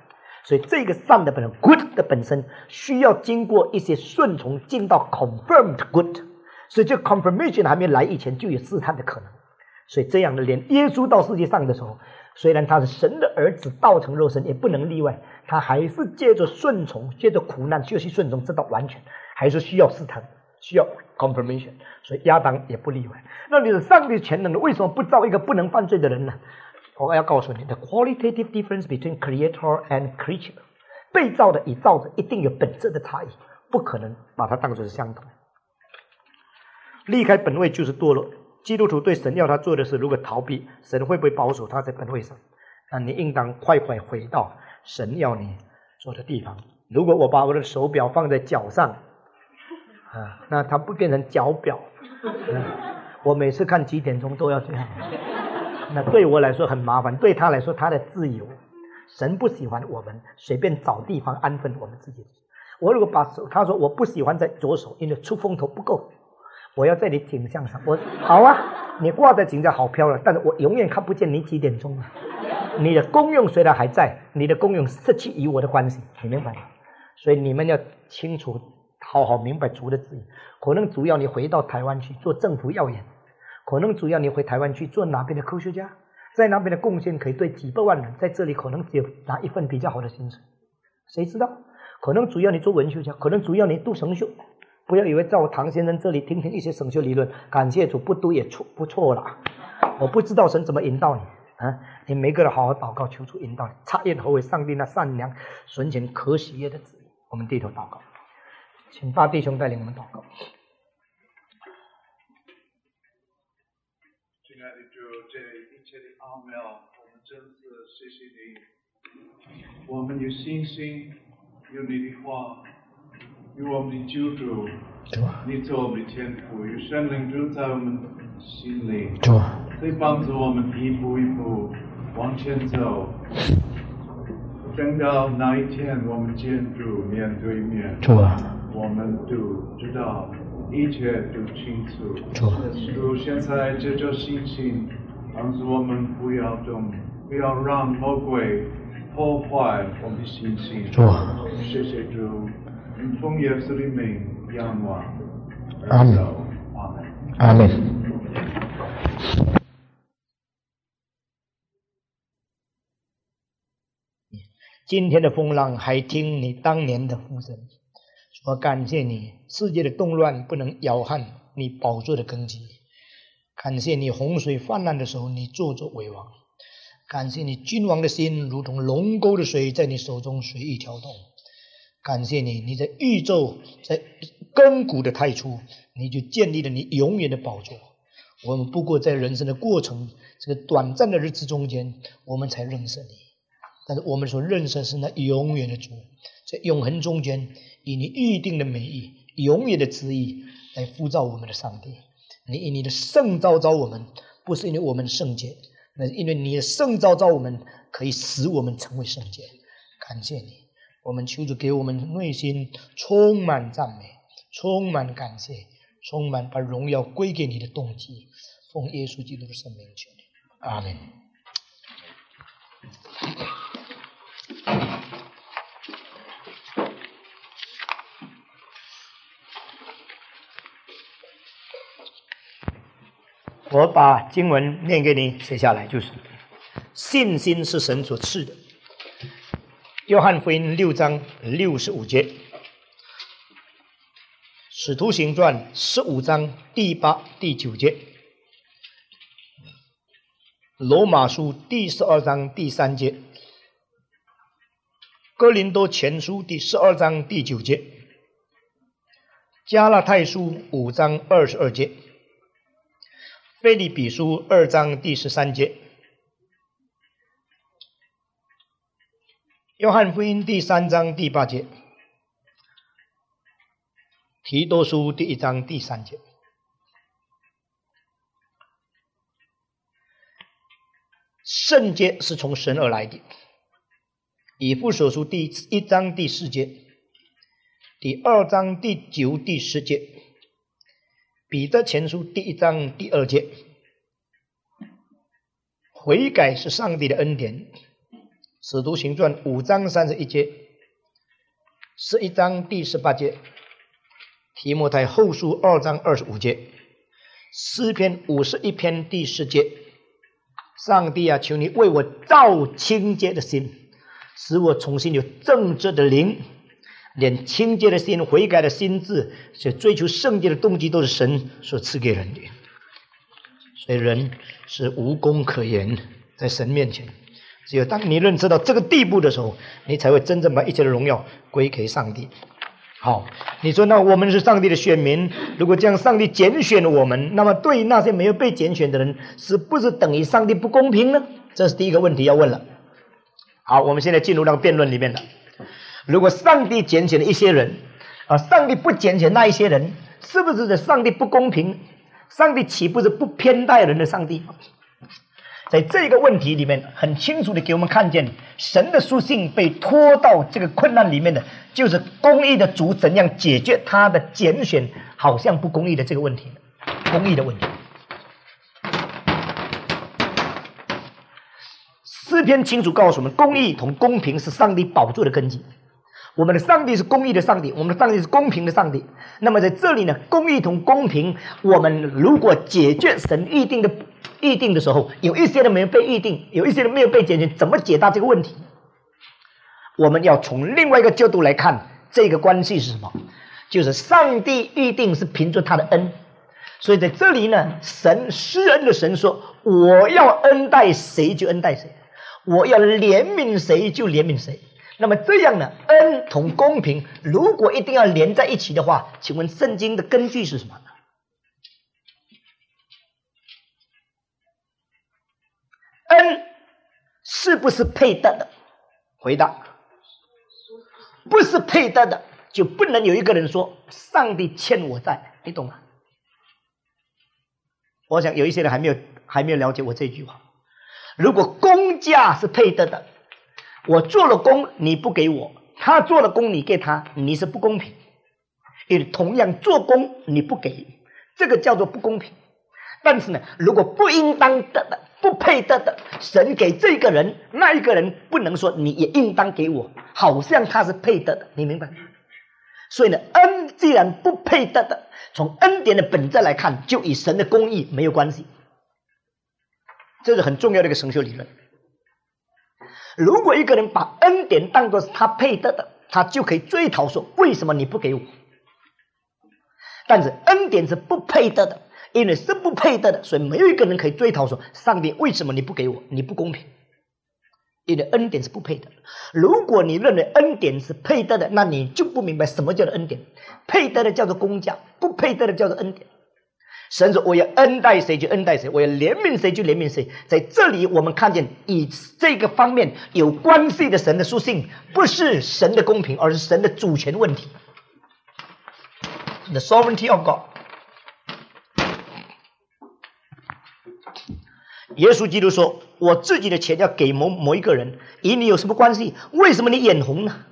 所以这个善的本身 good 的本身需要经过一些顺从进到 confirmed good， 所以这 confirmation 还没来以前就有试探的可能。所以这样的连耶稣到世界上的时候，虽然他是神的儿子道成肉身，也不能例外，他还是借着顺从，借着苦难就去顺从，直到完全，还是需要试探，需要 confirmation。所以亚当也不例外。那你是上帝全能的，为什么不造一个不能犯罪的人呢？我要告诉你 ，the qualitative difference between creator and creature， 被造的与造者一定有本质的差异，不可能把它当作是相同。离开本位就是堕落。基督徒对神要他做的事，如果逃避，神会不会保守他在本位上？那你应当快快回到神要你做的地方。如果我把我的手表放在脚上，那它不变成脚表，我每次看几点钟都要这样，那对我来说很麻烦，对他来说他的自由。神不喜欢我们随便找地方安分我们自己。我如果把手，他说我不喜欢在左手，因为出风头不够。我要在你颈项上，我好啊，你挂在颈项好漂亮，但是我永远看不见你几点钟啊。你的功用虽然还在，你的功用失去与我的关系，你明白吗？所以你们要清楚，好好明白主的旨意。可能主要你回到台湾去做政府要员，可能主要你回台湾去做哪边的科学家，在那边的贡献可以对几百万人，在这里可能只有拿一份比较好的薪水，谁知道？可能主要你做文学家，可能主要你读神学。不要以为在我唐先生这里听听一些神学理论，感谢主不读也不错了。我不知道神怎么引导你啊！你每个人好好祷告，求主引导你，察验何为上帝那善良、纯全、可喜悦的旨意。我们低头祷告，请大弟兄带领我们祷告。 亲爱的主，这一切的奥妙，我们真是谢谢你。我们有信心，有你的话。有我们的救主，你做我们的天父，有圣灵住在我们心里，可以帮助我们一步一步往前走。等到那一天我们见主面对面，我们都知道一切都清楚。主现在这种信心，帮助我们不要让魔鬼破坏我们的信心。谢谢主。奉耶稣的名仰望， 阿门，阿门。今天的风浪还听你当年的呼声，我感谢你，世界的动乱不能摇撼你宝座的根基。感谢你洪水泛滥的时候，你坐着为王。感谢你君王的心如同龙沟的水，在你手中随意跳动。感谢你，你在宇宙在亘古的太初，你就建立了你永远的宝座。我们不过在人生的过程，这个短暂的日子中间，我们才认识你。但是我们所认识的是那永远的主，在永恒中间，以你预定的美意、永远的旨意来塑造我们的上帝。你以你的圣召召我们，不是因为我们圣洁，那是因为你的圣召召我们，可以使我们成为圣洁。感谢你。我们求主给我们内心充满赞美，充满感谢，充满把荣耀归给你的动机。奉耶稣基督的圣名求你，阿门。我把经文念给你写下来，就是信心是神所赐的。约翰福音6章65节，使徒行传15章第8、第9节，罗马书第12章第3节，哥林多前书第12章第9节，加拉太书5章22节，腓立比书2章第13节，约翰福音第3章第8节，提多书第1章第3节。圣洁是从神而来的。以弗所书第1章第4节，第2章第9、第10节，彼得前书第1章第2节。悔改是上帝的恩典， 使徒行传5章31节，11章第18节，提摩太后书2章25节，诗篇51篇第10节。上帝啊，求你为我造清洁的心，使我重新有正直的灵。连清洁的心、悔改的心智，所以追求圣洁的动机，都是神所赐给人的。所以人是无功可言，在神面前，只有当你认识到这个地步的时候，你才会真正把一切的荣耀归给上帝。好，你说那我们是上帝的选民，如果这样上帝拣选了我们，那么对那些没有被拣选的人，是不是等于上帝不公平呢？这是第一个问题要问了。好，我们现在进入那个辩论里面了。如果上帝拣选了一些人，上帝不拣选那一些人，是不是上帝不公平？上帝岂不是不偏待人的上帝？在这个问题里面，很清楚的给我们看见，神的属性被拖到这个困难里面的，就是公义的主怎样解决他的拣选好像不公义的这个问题，公义的问题。诗篇清楚告诉我们，公义同公平是上帝宝座的根基。我们的上帝是公义的上帝，我们的上帝是公平的上帝。那么在这里呢，公义同公平，我们如果解决神预定的时候，有一些人没有被预定，有一些人没有被拣选，怎么解答这个问题？我们要从另外一个角度来看，这个关系是什么？就是上帝预定是凭着他的恩，所以在这里呢，神施恩的神说，我要恩待谁就恩待谁，我要怜悯谁就怜悯谁。那么这样呢，恩同公平如果一定要连在一起的话，请问圣经的根据是什么呢？恩是不是配得的？回答，不是配得的，就不能有一个人说上帝欠我债，你懂吗？我想有一些人还没有了解我这句话。如果工价是配得的，我做了工你不给我，他做了工你给他，你是不公平。因为同样做工你不给，这个叫做不公平。但是呢，如果不应当得的、不配得的，神给这个人，那一个人不能说你也应当给我，好像他是配得的，你明白吗？所以呢，恩既然不配得的，从恩典的本质来看，就与神的公义没有关系。这是很重要的一个神学理论。如果一个人把恩典当作是他配得的，他就可以追讨说为什么你不给我。但是恩典是不配得的，因为是不配得的，所以没有一个人可以追讨说上帝为什么你不给我，你不公平。因为恩典是不配得的。如果你认为恩典是配得的，那你就不明白什么叫做恩典。配得的叫做公价，不配得的叫做恩典。神说我要恩待谁就恩待谁，我要怜悯谁就怜悯谁。在这里我们看见以这个方面有关系的神的属性，不是神的公平，而是神的主权问题。 The sovereignty of God。 耶稣基督说我自己的钱要给某一个人，与你有什么关系？为什么你眼红呢？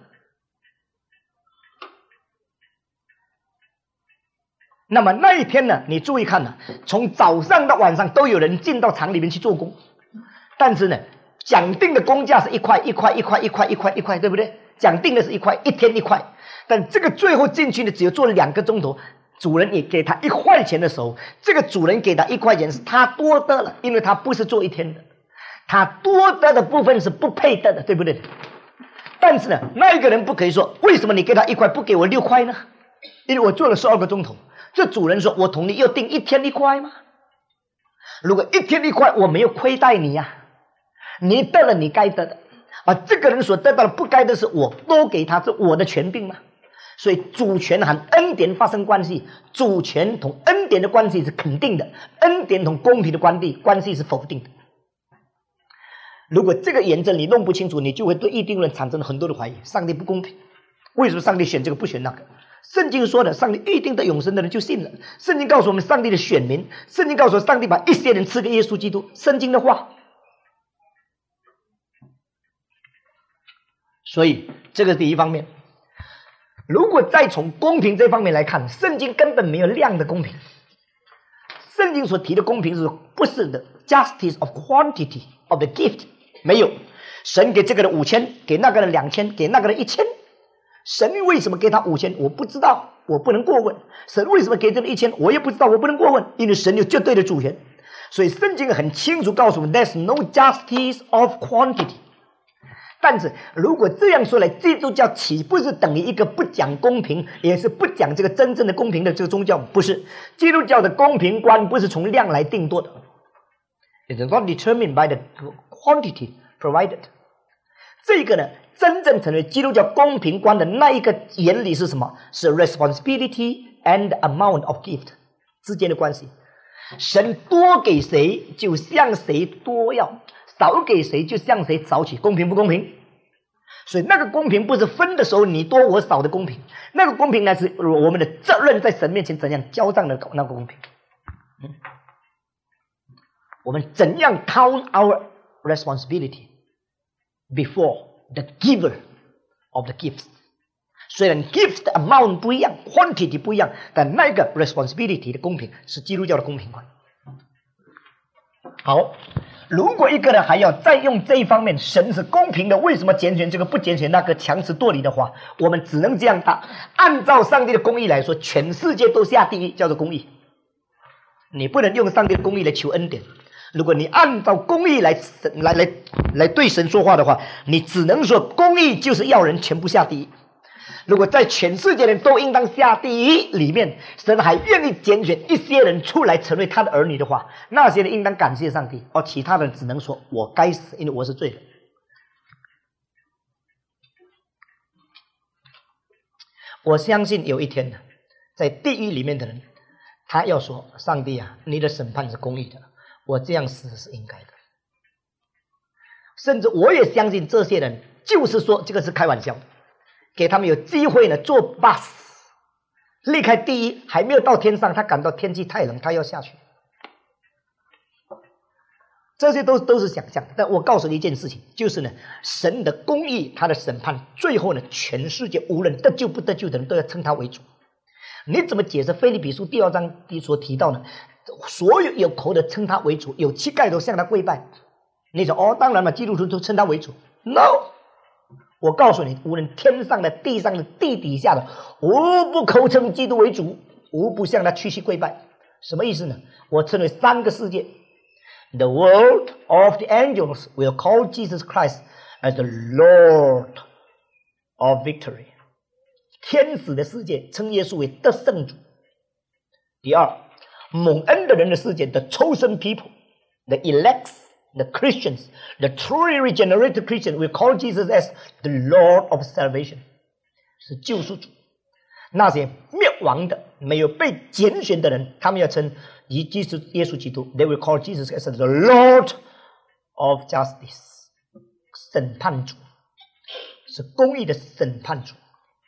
那么那一天呢，你注意看呢，从早上到晚上都有人进到厂里面去做工，但是呢，讲定的工价是1块1块1块1块1块1块，对不对？讲定的是1块，1天1块，但这个最后进去呢，只有做了2个钟头，主人也给他1块钱的时候，这个主人给他1块钱是他多得了，因为他不是做1天的，他多得的部分是不配得的，对不对？但是呢，那一个人不可以说为什么你给他1块不给我6块呢？因为我做了12个钟头。这主人说我同你又定1天1块吗？如果1天1块我没有亏待你呀，你得了你该得的，而这个人所得到的不该的是我多给他，是我的权柄吗？所以主权和恩典发生关系，主权同恩典的关系是肯定的，恩典同公平的关系是否定的。如果这个原则你弄不清楚，你就会对预定论产生很多的怀疑，上帝不公平，为什么上帝选这个不选那个？圣经说的，上帝预定的永生的人就信了。圣经告诉我们，上帝的选民，圣经告诉我上帝把一些人赐给耶稣基督，圣经的话。所以这个是第一方面。如果再从公平这方面来看，圣经根本没有量的公平。圣经所提的公平是不是的 justice of quantity of the gift， 没有。 神给这个人5000，给那个人2000，给那个人1000。神为什么给他5000？我不知道，我不能过问。神为什么给这个1000？我也不知道，我不能过问，因为神有绝对的主权。所以圣经很清楚告诉我们 ，There's no justice of quantity。但是如果这样说来，基督教岂不是等于一个不讲公平，也是不讲这个真正的公平的这个宗教？不是，基督教的公平观不是从量来定夺的。It is not determined by the quantity provided。这个呢，真正成为基督教公平观的那一个原理是什么？是 responsibility and amount of gift 之间的关系。神多给谁，就向谁多要；少给谁，就向谁少取。公平不公平？所以那个公平不是分的时候你多我少的公平，那个公平呢是我们的责任在神面前怎样交账的那个公平。我们怎样 count our responsibility before the giver of the gifts。虽然 gift 的 amount 不一样 quantity 不一样，但那个 responsibility 的公平是基督教的公平观。好，如果一个人还要再用这一方面神是公平的，为什么拣选这个不拣选那个，强词夺理的话，我们只能这样打。按照上帝的公义来说，全世界都下地狱，叫做公义。你不能用上帝的公义来求恩典。如果你按照公义来对神说话的话，你只能说公义就是要人全部下地狱。如果在全世界人都应当下地狱里面，神还愿意拣选一些人出来成为他的儿女的话，那些人应当感谢上帝，而其他人只能说我该死，因为我是罪人。我相信有一天呢，在地狱里面的人，他要说上帝啊，你的审判是公义的，我这样死是应该的。甚至我也相信这些人就是说这个是开玩笑的，给他们有机会呢坐 bus 离开地狱，还没有到天上，他感到天气太冷，他要下去。这些都是想象。但我告诉你一件事情，就是呢，神的公义，他的审判，最后呢，全世界无论得救不得救的人都要称他为主。你怎么解释腓立比书第2章所提到呢？所有有口的称他为主，有膝盖都向他跪拜。你说哦，当然了，基督徒都称他为主。No， 我告诉你，无论天上的、地上的、地底下的，无不口称基督为主，无不向他屈膝跪拜。什么意思呢？我称为3个世界。The world of the angels will call Jesus Christ as the Lord of victory。天使的世界称耶稣为得胜主。第二，蒙恩的人的世界 the chosen people, the elects, the Christians, the truly regenerated Christians will call Jesus as the Lord of salvation， 是救赎主。那些灭亡的没有被拣选的人，他们要称耶稣基督 they will call Jesus as the Lord of justice， 审判主，是公义的审判主。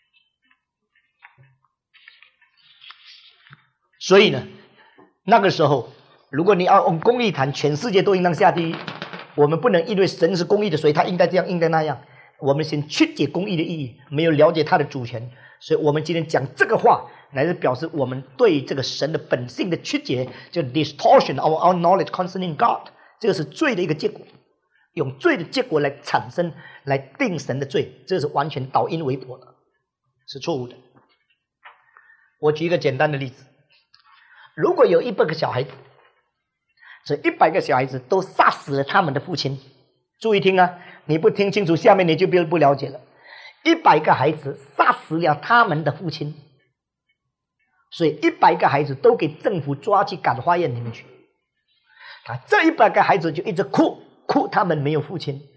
所以呢，那个时候如果你要用公义谈，全世界都应当下地狱。我们不能因为神是公义的，所以他应该这样应该那样。我们先曲解公义的意义，没有了解他的主权，所以我们今天讲这个话，乃是表示我们对这个神的本性的曲解，就 distortion of our knowledge concerning God， 这个是罪的一个结果，用罪的结果来产生来定神的罪，这是完全倒因为果的，是错误的。我举一个简单的例子，如果有100个小孩子，这100个小孩子都杀死了他们的父亲，注意听啊，你不听清楚下面你就不了解了。100个孩子杀死了他们的父亲，所以100个孩子都给政府抓去感化院里面去。这100个孩子就一直哭他们没有父亲，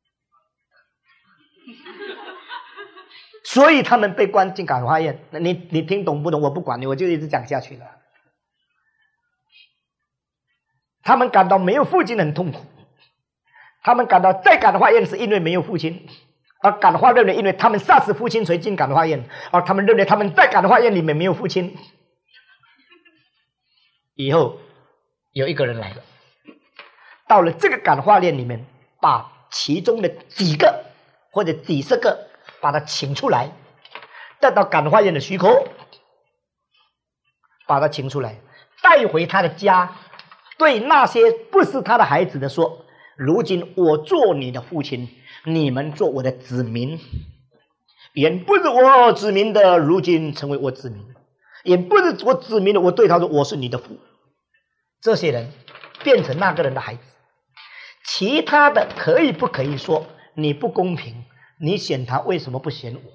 所以他们被关进感化院。你听懂不懂我不管你，我就一直讲下去了。他们感到没有父亲很痛苦，他们感到在感化院是因为没有父亲，而感化认为因为他们杀死父亲所以进感化院，而他们认为他们在感化院里面没有父亲。以后有一个人来了，到了这个感化院里面，把其中的几个或者几十个把他请出来，得到感化院的许可，把他请出来，带回他的家，对那些不是他的孩子的说， 如今我做你的父亲，你们做我的子民。原不是我子民的，如今成为我子民；也不是我子民的，我对他说我是你的父。这些人变成那个人的孩子。其他的可以不可以说你不公平？你选他为什么不选我？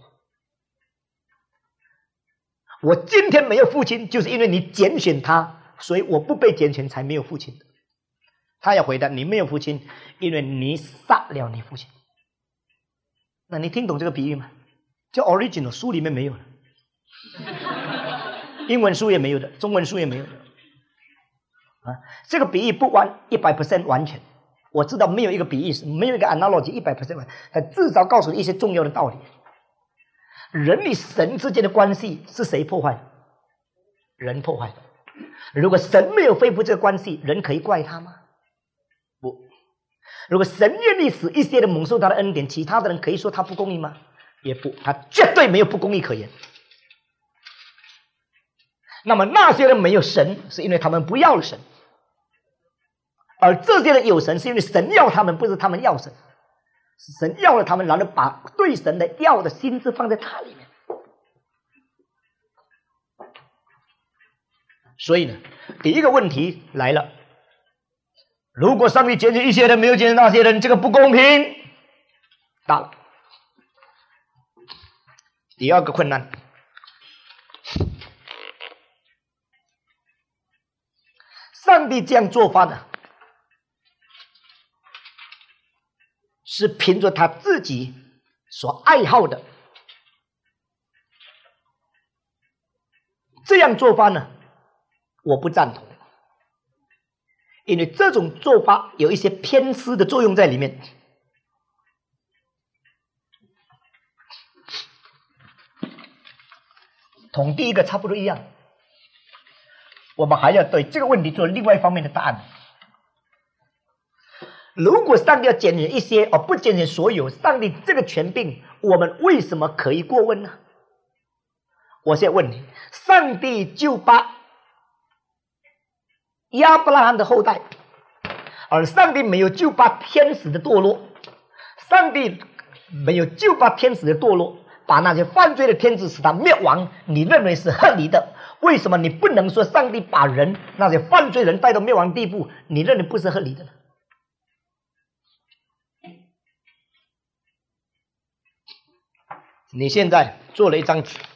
我今天没有父亲，就是因为你拣选他，所以我不被拣选才没有父亲的。他要回答：你没有父亲，因为你杀了你父亲。那你听懂这个比喻吗？叫 original 书里面没有的，英文书也没有的，中文书也没有的。这个比喻不100% 完全。我知道没有一个比喻是没有一个 analogy 100% 完，但至少告诉你一些重要的道理。人与神之间的关系是谁破坏的？人破坏的。如果神没有恢复这个关系，人可以怪他吗？不。如果神愿意使一些人蒙受他的恩典，其他的人可以说他不公义吗？也不，他绝对没有不公义可言。那么那些人没有神，是因为他们不要神；而这些人有神，是因为神要他们，不是他们要神。神要了他们，然后把对神的要的心智放在他里面。所以呢，第一个问题来了：如果上帝拣选一些人，没有拣选那些人，这个不公平大了。第二个困难，上帝这样做法呢，是凭着他自己所爱好的。这样做法呢，我不赞同，因为这种做法有一些偏私的作用在里面。同第一个差不多一样，我们还要对这个问题做另外一方面的答案。如果上帝要拣选一些，而不拣选所有，上帝这个权柄，我们为什么可以过问呢？我现在问你，上帝就把亚伯拉罕的后代，而上帝没有就把天使的堕落，上帝没有就把天使的堕落，把那些犯罪的天使使他灭亡，你认为是合理的？为什么你不能说上帝把人那些犯罪人带到灭亡地步，你认为不是合理的呢？你现在做了一张纸，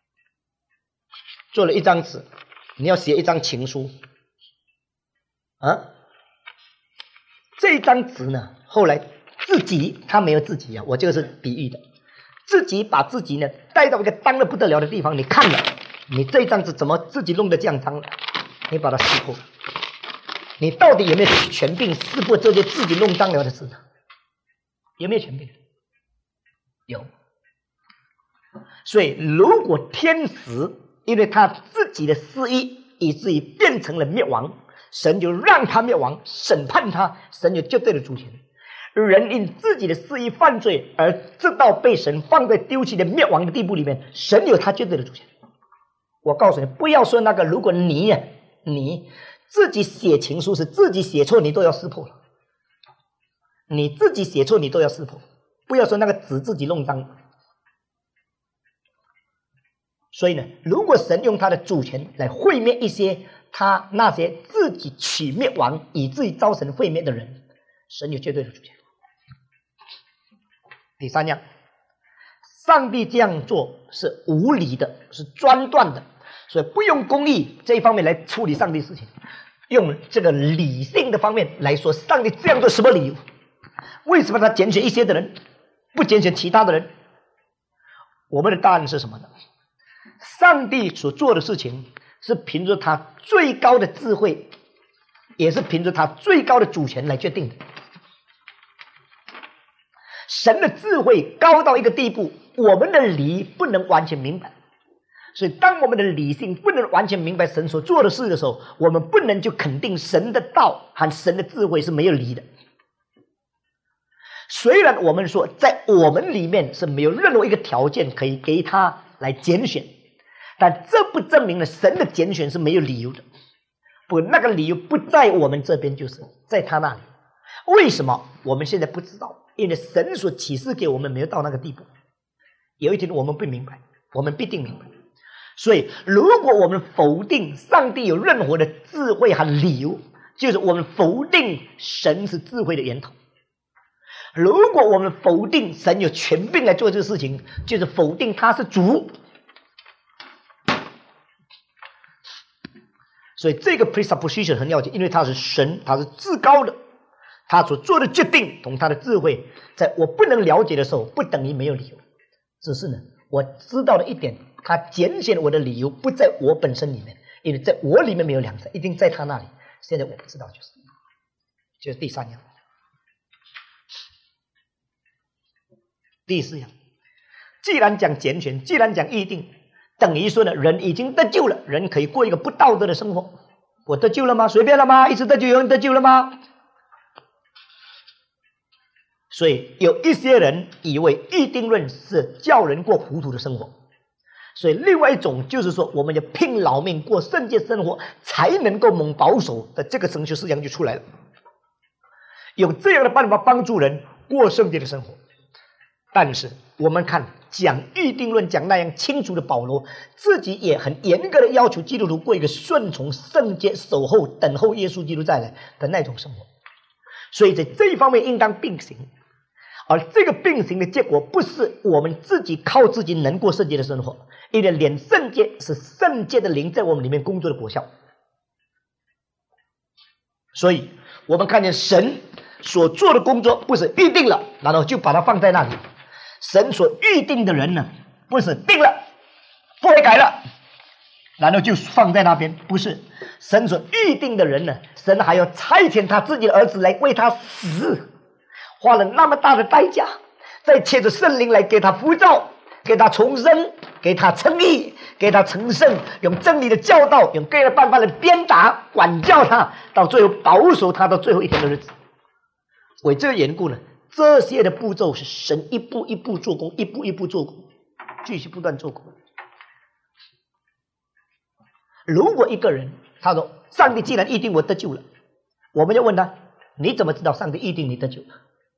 你要写一张情书啊。这张纸呢，后来自己他没有自己啊，我这个是比喻的，自己把自己呢带到一个脏的不得了的地方，你看了，你这张纸怎么自己弄得这样脏了？你把它撕破，你到底有没有权柄撕破这些自己弄脏了的纸呢？有没有权柄？有。所以如果天使因为他自己的私意以至于变成了灭亡，神就让他灭亡，审判他，神有绝对的主权。人因自己的私意犯罪而直到被神放在丢弃的灭亡的地步里面，神有他绝对的主权。我告诉你，不要说那个，如果你自己写情书是自己写错，你都要撕破了。你自己写错，你都要撕破，不要说那个纸自己弄脏。所以呢，如果神用他的主权来毁灭一些他那些自己取灭亡以至于造成毁灭的人，神有绝对的主权。第三样，上帝这样做是无理的，是专断的，所以不用公义这一方面来处理上帝事情，用这个理性的方面来说，上帝这样做什么理由？为什么他拣选一些的人，不拣选其他的人？我们的答案是什么呢？上帝所做的事情是凭着他最高的智慧，也是凭着他最高的主权来决定的。神的智慧高到一个地步，我们的理不能完全明白，所以当我们的理性不能完全明白神所做的事的时候，我们不能就肯定神的道和神的智慧是没有理的。虽然我们说在我们里面是没有任何一个条件可以给他来拣选，但这不证明了神的拣选是没有理由的。不，那个理由不在我们这边，就是在他那里。 为什么我们现在不知道？因为神所启示给我们没有到那个地步。有一天我们不明白，我们必定明白。所以如果我们否定上帝有任何的智慧和理由，就是我们否定神是智慧的源头。如果我们否定神有权柄来做这个事情，就是否定他是主。所以这个 presupposition 很了解，因为他是神，他是至高的，他所做的决定同他的智慧，在我不能了解的时候，不等于没有理由。只是呢，我知道的一点，他拣选我的理由不在我本身里面，因为在我里面没有良善，一定在他那里。现在我不知道，就是第三样。第四样，既然讲拣选，既然讲预定，等于说呢，人已经得救了，人可以过一个不道德的生活。我得救了吗？随便了吗？一直得救，有人得救了吗？所以有一些人以为预定论是叫人过糊涂的生活，所以另外一种就是说，我们要拼老命过圣洁生活，才能够蒙保守的这个神学思想就出来了。用这样的办法帮助人过圣洁的生活。但是我们看讲预定论讲那样清楚的保罗，自己也很严格的要求基督徒过一个顺从圣洁、守候、等候耶稣基督再来的那种生活。所以在这一方面应当并行。而这个并行的结果不是我们自己靠自己能过圣洁的生活，因为连圣洁是圣洁的灵在我们里面工作的果效。所以我们看见神所做的工作不是预定了然后就把它放在那里，神所预定的人呢，不是定了不会改了然后就放在那边，不是。神所预定的人呢，神还要差遣他自己的儿子来为他死，花了那么大的代价，再借着圣灵来给他呼召，给他重生，给他称义，给他成圣，用真理的教导，用各样的办法来鞭打管教他，到最后保守他到最后一天的日子。为这个缘故呢，这些的步骤是神一步一步做工，一步一步做工，继续不断做工。如果一个人他说上帝既然预定我得救了，我们就问他，你怎么知道上帝预定你得救了？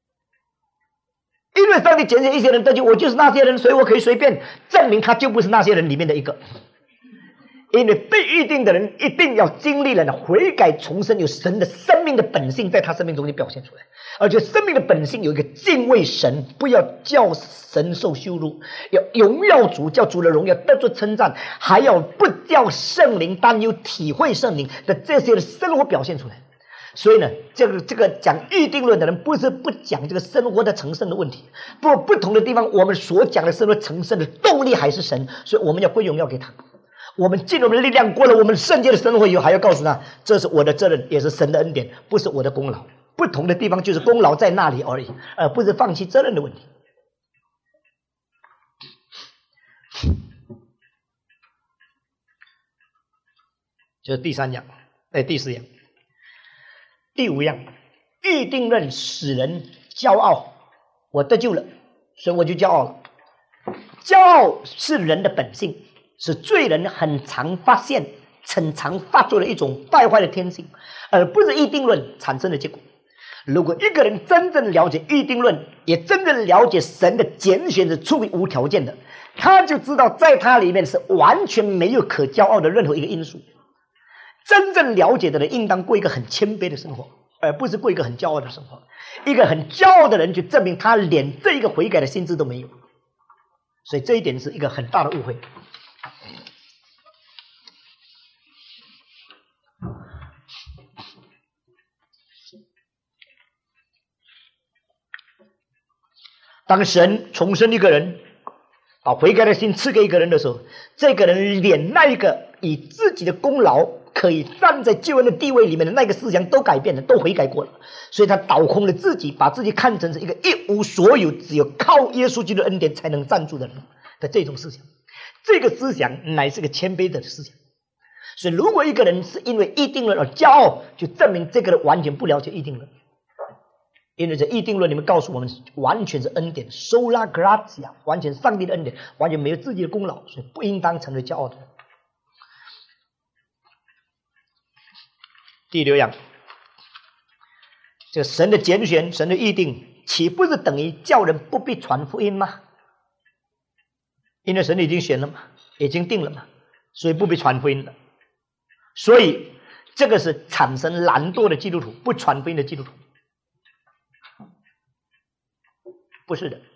因为上帝拣选一些人得救，我就是那些人，所以我可以随便证明他就不是那些人里面的一个。因为被预定的人一定要经历了悔改重生，有神的生命的本性在他生命中就表现出来，而且生命的本性有一个敬畏神，不要叫神受羞辱，要荣耀主，叫主的荣耀得着称赞，还要不叫圣灵担忧，体会圣灵的这些的生活表现出来。所以呢，这个讲预定论的人不是不讲这个生活的成圣的问题，不同的地方我们所讲的生活成圣的动力还是神，所以我们要归荣耀给他。我们尽我们的力量过了我们圣洁的生活以后，还要告诉他，这是我的责任，也是神的恩典，不是我的功劳。不同的地方就是功劳在那里而已，而不是放弃责任的问题。这是第三样，第四样。第五样，预定论使人骄傲，我得救了，所以我就骄傲了。骄傲是人的本性，是罪人很常发现、很常发作的一种败坏的天性，而不是预定论产生的结果。如果一个人真正了解预定论，也真正了解神的拣选是出于无条件的，他就知道在他里面是完全没有可骄傲的任何一个因素。真正了解的人应当过一个很谦卑的生活，而不是过一个很骄傲的生活。一个很骄傲的人就证明他连这一个悔改的心智都没有，所以这一点是一个很大的误会。当神重生一个人，把悔改的心赐给一个人的时候，这个人连那一个以自己的功劳可以站在救恩的地位里面的那个思想都改变了，都悔改过了，所以他倒空了自己，把自己看成是一个一无所有，只有靠耶稣基督的恩典才能站住的人的这种思想。这个思想乃是个谦卑者的思想。所以如果一个人是因为预定论而骄傲，就证明这个人完全不了解预定论。因为这预定论你们告诉我们完全是恩典 sola gratia， 完全上帝的恩典，完全没有自己的功劳，所以不应当成为骄傲的人。第六样， 这神的拣选，神的预定，岂不是等于叫人不必传福音吗？因为神已经选了嘛，已经定了嘛，所以不必传福音了。所以这个是产生懒惰的基督徒，不传福音的基督徒，不是的。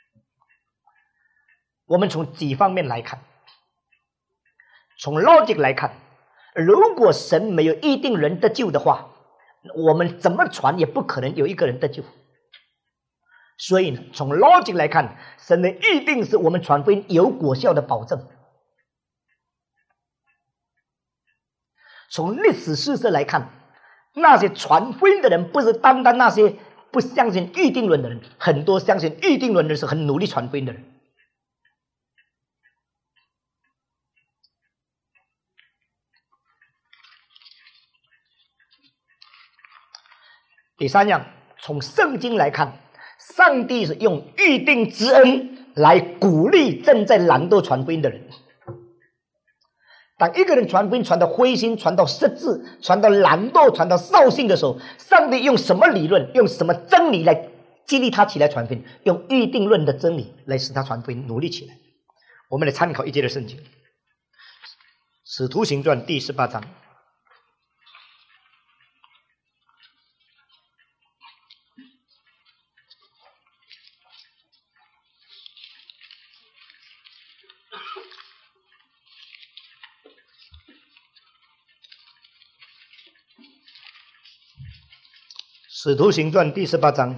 我们从几方面来看，从 logic 来看，如果神没有预定人得救的话，我们怎么传也不可能有一个人得救。所以呢，从 logic 来看，神的预定是我们传福音有果效的保证。从历史事实来看，那些传福音的人不是单单那些不相信预定论的人，很多相信预定论的人是很努力传福音的人。第三样，从圣经来看，上帝是用预定之恩来鼓励正在懒惰传福音的人。当一个人传福音传到灰心，传到失志，传到懒惰，传到扫兴的时候，上帝用什么理论，用什么真理来激励他起来传福音？用预定论的真理来使他传福音努力起来。我们来参考一节的圣经，使徒行传第18章。使徒行传第18章，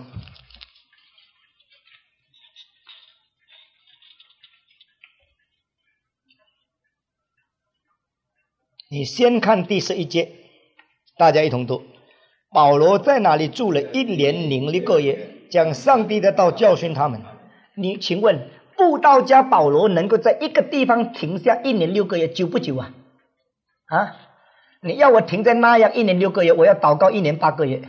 你先看第11节，大家一同读。保罗在那里住了1年0个月，将上帝的道教训他们。你请问，布道家保罗能够在一个地方停下1年6个月，久不久啊？啊，你要我停在那样1年6个月，我要祷告1年8个月。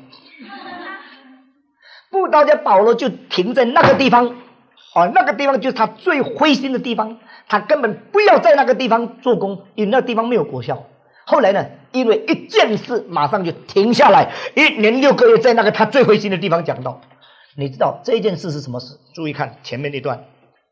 布道家保罗就停在那个地方，那个地方就是他最灰心的地方，他根本不要在那个地方做工，因为那个地方没有果效。后来呢，因为一件事马上就停下来，1年6个月在那个他最灰心的地方讲道。你知道这件事是什么事？注意看前面那段，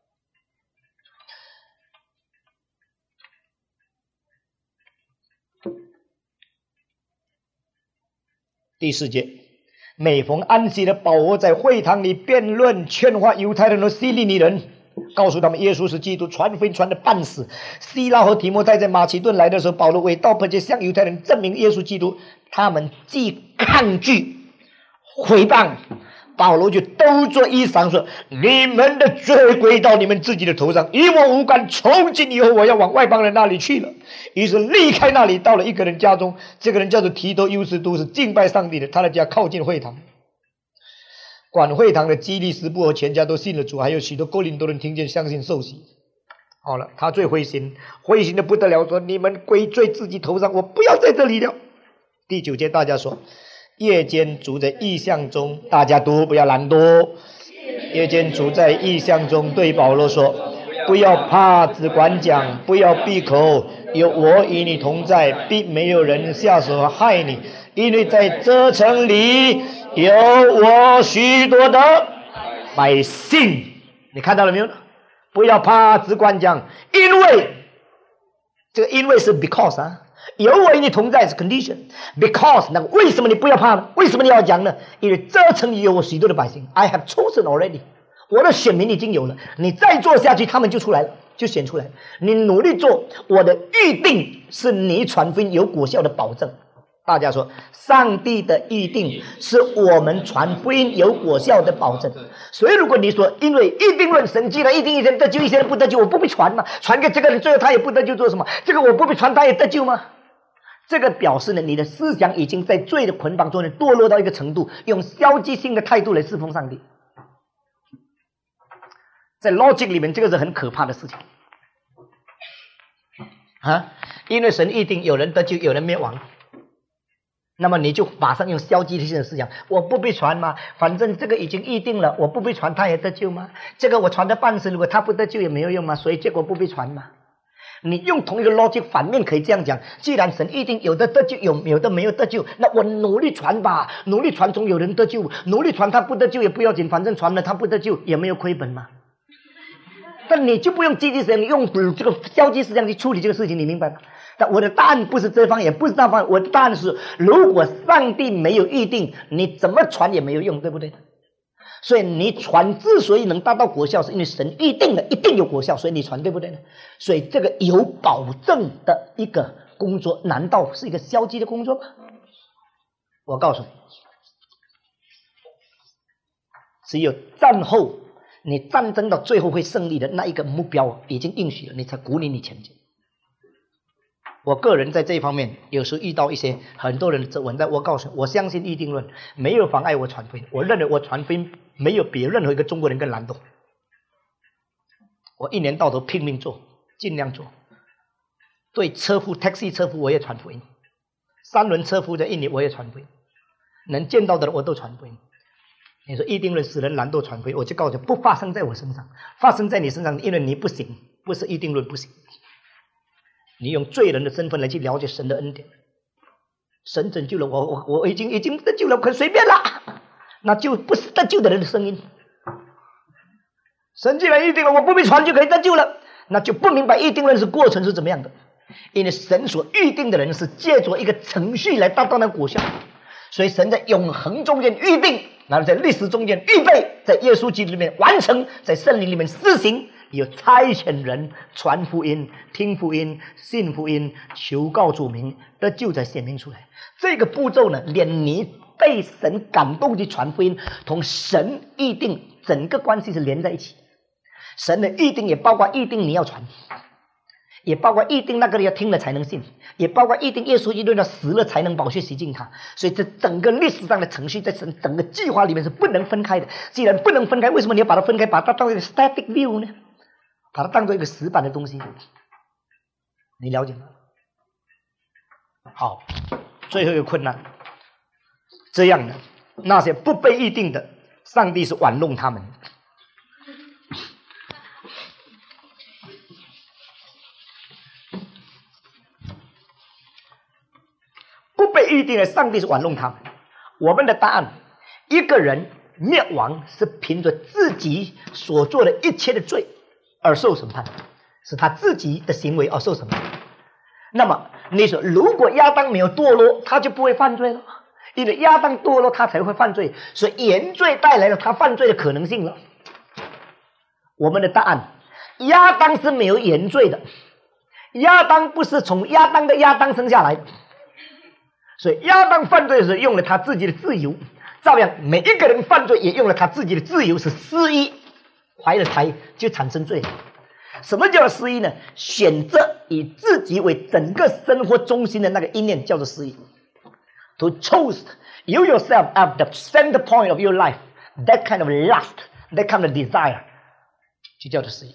第4节。每逢安息的，保罗在会堂里辩论劝化犹太人和希利尼人，告诉他们耶稣是基督，传福音传的半死。希拉和提摩太在马其顿来的时候，保罗为道并且向犹太人证明耶稣基督，他们既抗拒毁谤，保罗就抖作衣裳说：你们的罪归到你们自己的头上，与我无关。从今以后我要往外邦人那里去了。于是离开那里，到了一个人家中，这个人叫做提多优斯都，是敬拜上帝的。他的家靠近会堂，管会堂的基利斯布和全家都信了主，还有许多哥林多人听见相信受洗。好了，他最灰心的不得了，说：你们归罪自己头上，我不要在这里了。第9节大家说，夜间主在异象中，大家都不要懒惰。夜间主在异象中对保罗说：不要怕，只管讲，不要闭口，有我与你同在，并没有人下手害你，因为在这城里有我许多的百姓。你看到了没有？不要怕，只管讲，因为这个因为是 because 啊，有我与你同在是 condition。 because 那为什么你不要怕呢？为什么你要讲呢？因为这城里有我许多的百姓， I have chosen already， 我的选民已经有了，你再做下去他们就出来了，就选出来了。你努力做，我的预定是你传福音有果效的保证。大家说，上帝的预定是我们传福音有果效的保证。所以如果你说因为预定论神迹了，预定一些人得救，一些人不得救，我不必传吗？传给这个人，最后他也不得救做什么？这个我不必传，他也得救吗？这个表示呢，你的思想已经在罪的捆绑中堕落到一个程度，用消极性的态度来侍奉上帝。在 logic 里面，这个是很可怕的事情啊！因为神预定有人得救，有人灭亡，那么你就马上用消极性的思想，我不必传嘛，反正这个已经预定了，我不必传他也得救吗？这个我传的半死，如果他不得救也没有用嘛，所以结果不必传嘛。 你用同一个逻辑反面可以这样讲：既然神一定有的得救，有的没有得救，那我努力传吧，努力传总有人得救，努力传他不得救也不要紧，反正传了他不得救也没有亏本嘛。但你就不用积极思想，用这个消极思想去处理这个事情，你明白吗？但我的答案不是这方，也不是那方，我的答案是：如果上帝没有预定，你怎么传也没有用，对不对？所以你传之所以能达到果效，是因为神预定了一定有果效，所以你传，对不对呢？所以这个有保证的一个工作，难道是一个消极的工作吗？我告诉你，只有战后你战争到最后会胜利的那一个目标已经应许了，你才鼓励你前进。我个人在这一方面有时遇到一些很多人的质问，但我告诉你，我相信预定论没有妨碍我传福音。我认为我传福音没有比任何一个中国人更难懂。我一年到头拼命做，尽量做。对车夫 taxi 车夫我也传福音，3轮车夫在印尼我也传福音，能见到的人我都传福音。你说预定论使人难惰传福音，我就告诉你，不发生在我身上，发生在你身上，因为你不行，不是预定论不行。你用罪人的身份来去了解神的恩典，神拯救了我已经得救了，可随便啦，那就不是得救的人的声音。神既然预定了我不必传就可以得救了，那就不明白预定论是过程是怎么样的。因为神所预定的人是借着一个程序来达到那果效，所以神在永恒中间预定，然后在历史中间预备，在耶稣基督里面完成，在圣灵里面施行，有差遣人传福音、听福音、信福音、求告主名，得救才显明出来。这个步骤呢，连你被神感动去传福音，同神预定整个关系是连在一起。神的预定也包括预定你要传，也包括预定那个人要听了才能信，也包括预定耶稣基督要死了才能宝血洗净他。所以这整个历史上的程序在神整个计划里面是不能分开的。既然不能分开，为什么你要把它分开，把它当一个 static view 呢？把它当做一个死板的东西，你了解吗？好，最后一个困难，这样的那些不被预定的，上帝是玩弄他们。不被预定的，上帝是玩弄他们。我们的答案，一个人灭亡是凭着自己所做的一切的罪而受审判，是他自己的行为而受审判。那么你说，如果亚当没有堕落，他就不会犯罪了，因为亚当堕落，他才会犯罪，所以原罪带来了他犯罪的可能性了。我们的答案，亚当是没有原罪的，亚当不是从亚当的亚当生下来的，所以亚当犯罪的时候用了他自己的自由，照样每一个人犯罪也用了他自己的自由，是私意，怀了胎就产生罪。什么叫私意呢？选择以自己为整个生活中心的那个意念叫做私意。To choose you yourself at the center point of your life, that kind of lust, that kind of desire, 就叫做私意。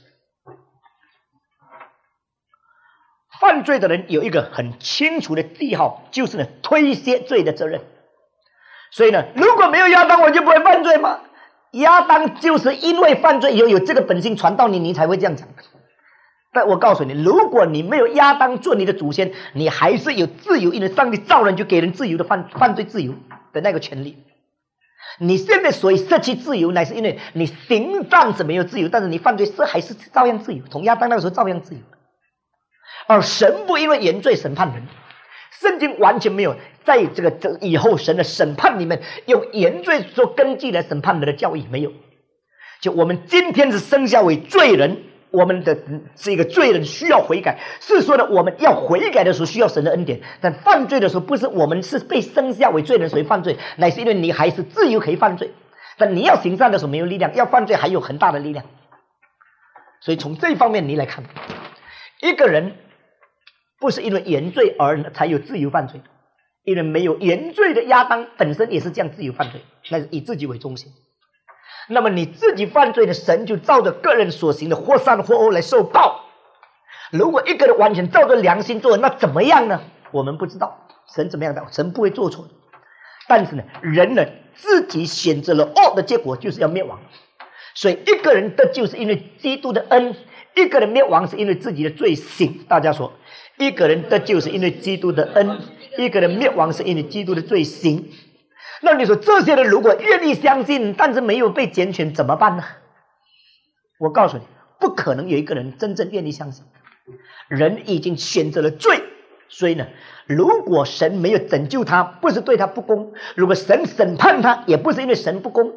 犯罪的人有一个很清楚的记号，就是呢推卸罪的责任。所以呢，如果没有亚当，我就不会犯罪吗？亚当就是因为犯罪有这个本性传到你，你才会这样讲。但我告诉你，如果你没有亚当做你的祖先，你还是有自由，因为上帝造人就给人自由的犯罪自由的那个权利。你现在所以失去自由，乃是因为你行善是没有自由，但是你犯罪是还是照样自由，同亚当那个时候照样自由。而神不因为原罪审判人，圣经完全没有在这个以后神的审判里面用原罪做根基来审判人的教义，没有。就我们今天是生下为罪人，我们的是一个罪人，需要悔改，是说的我们要悔改的时候需要神的恩典。但犯罪的时候，不是我们是被生下为罪人所以犯罪，乃是因为你还是自由可以犯罪，但你要行善的时候没有力量，要犯罪还有很大的力量。所以从这方面你来看，一个人不是因为原罪而才有自由犯罪，因为没有原罪的亚当本身也是这样自由犯罪，那是以自己为中心。那么你自己犯罪的，神就照着个人所行的或善或恶来受报。如果一个人完全照着良心做，那怎么样呢？我们不知道神怎么样的，神不会做错的。但是呢，人呢自己选择了恶的结果，就是要灭亡。 所以一个人得救是因为基督的恩，一个人灭亡是因为自己的罪行。大家说，一个人得救是因为基督的恩，一个人灭亡是因为基督的罪行。那你说这些人如果愿意相信，但是没有被拣选怎么办呢？我告诉你，不可能有一个人真正愿意相信。人已经选择了罪，所以呢，如果神没有拯救他，不是对他不公；如果神审判他，也不是因为神不公。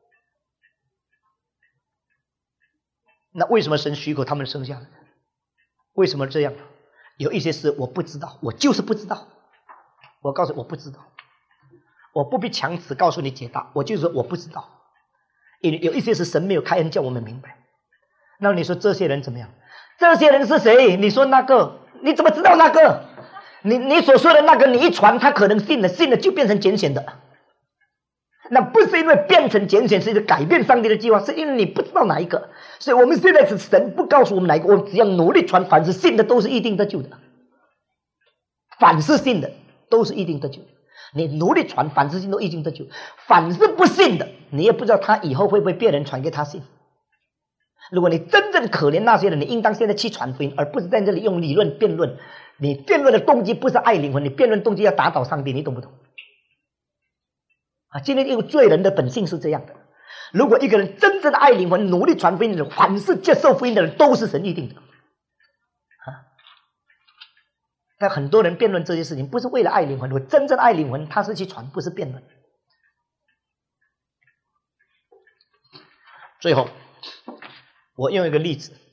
那为什么神许可他们生下来？为什么这样？有一些事我不知道，我就是不知道。我告诉你，我不知道，我不必强词告诉你解答，我就是说我不知道。因为有一些事神没有开恩叫我们明白。那你说这些人怎么样？这些人是谁？你说那个，你怎么知道那个？你所说的那个，你一传他可能信了，信了就变成拣选的。那不是因为变成拣选是一个改变上帝的计划，是因为你不知道哪一个。所以我们现在是神不告诉我们哪一个，我们只要努力传，凡是信的都是一定得救的。凡是信的都是一定得救，你努力传，凡是信都一定得救。凡是不信的，你也不知道他以后会不会别人传给他信。如果你真正可怜那些人，你应当现在去传福音，而不是在这里用理论辩论。你辩论的动机不是爱灵魂，你辩论动机要打倒上帝，你懂不懂？今天因为罪人的本性是这样的。如果一个人真正的爱灵魂，努力传福音的人，凡是接受福音的人，都是神预定的。但很多人辩论这些事情，不是为了爱灵魂。如果真正爱灵魂，他是去传，不是辩论。最后，我用一个例子，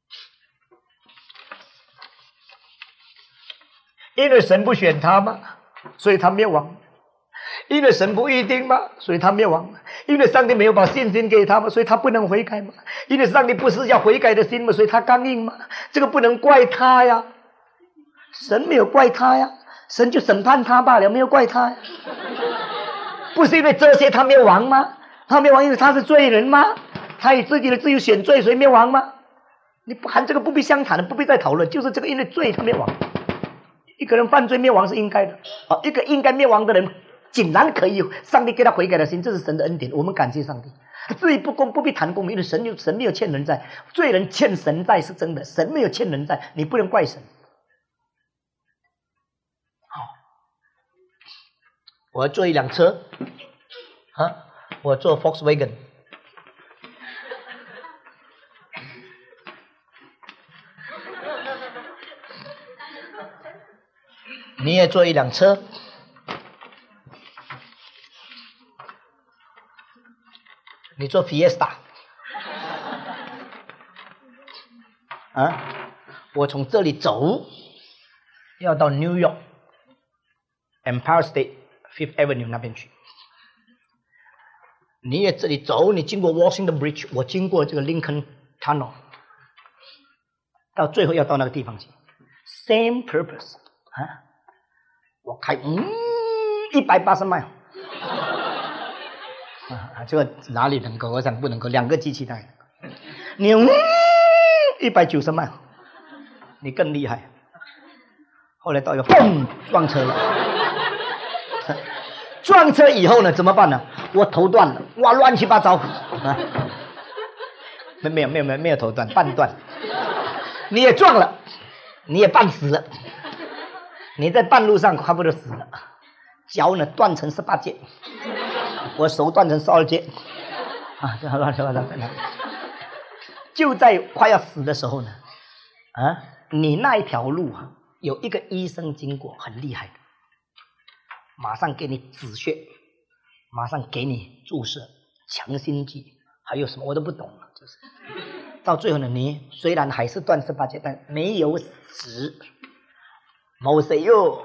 因为神不选他嘛，所以他灭亡；因为神不预定嘛，所以他灭亡；因为上帝没有把信心给他嘛，所以他不能悔改嘛；因为上帝不是要悔改的心嘛，所以他刚硬嘛。这个不能怪他呀，神没有怪他呀，神就审判他罢了，没有怪他呀。不是因为这些他灭亡吗？他灭亡因为他是罪人吗？他以自己的自由选罪，所以灭亡吗？你不含这个不必相谈的，不必再讨论，就是这个因为罪他灭亡。一个人犯罪灭亡是应该的，一个应该灭亡的人竟然可以上帝给他悔改的心，这是神的恩典，我们感谢上帝。至于不公不必谈公平，因为神没有欠人债，罪人欠神债是真的，神没有欠人债，你不能怪神。好，我要坐一辆车，我坐 Volkswagen。你也坐一辆车，你坐 Fiesta， 我从这里走要到 New York Empire State Fifth Avenue 那边去。你也这里走，你经过 Washington Bridge， 我经过这个 Lincoln Tunnel， 到最后要到那个地方去。Same purpose，我开180迈，这个哪里能够？我想不能够，两个机器带。你190迈，你更厉害。后来到一个嘣撞车了，撞车以后呢怎么办呢？我头断了，哇，乱七八糟没有头断，半断。你也撞了，你也半死了。你在半路上差不多死了，脚呢断成18节，我手断成12节，这乱七八糟。就在快要死的时候呢，你那一条路有一个医生经过，很厉害的，马上给你止血，马上给你注射强心剂，还有什么我都不懂了，就是到最后呢，你虽然还是断18节，但没有死。冇死哟！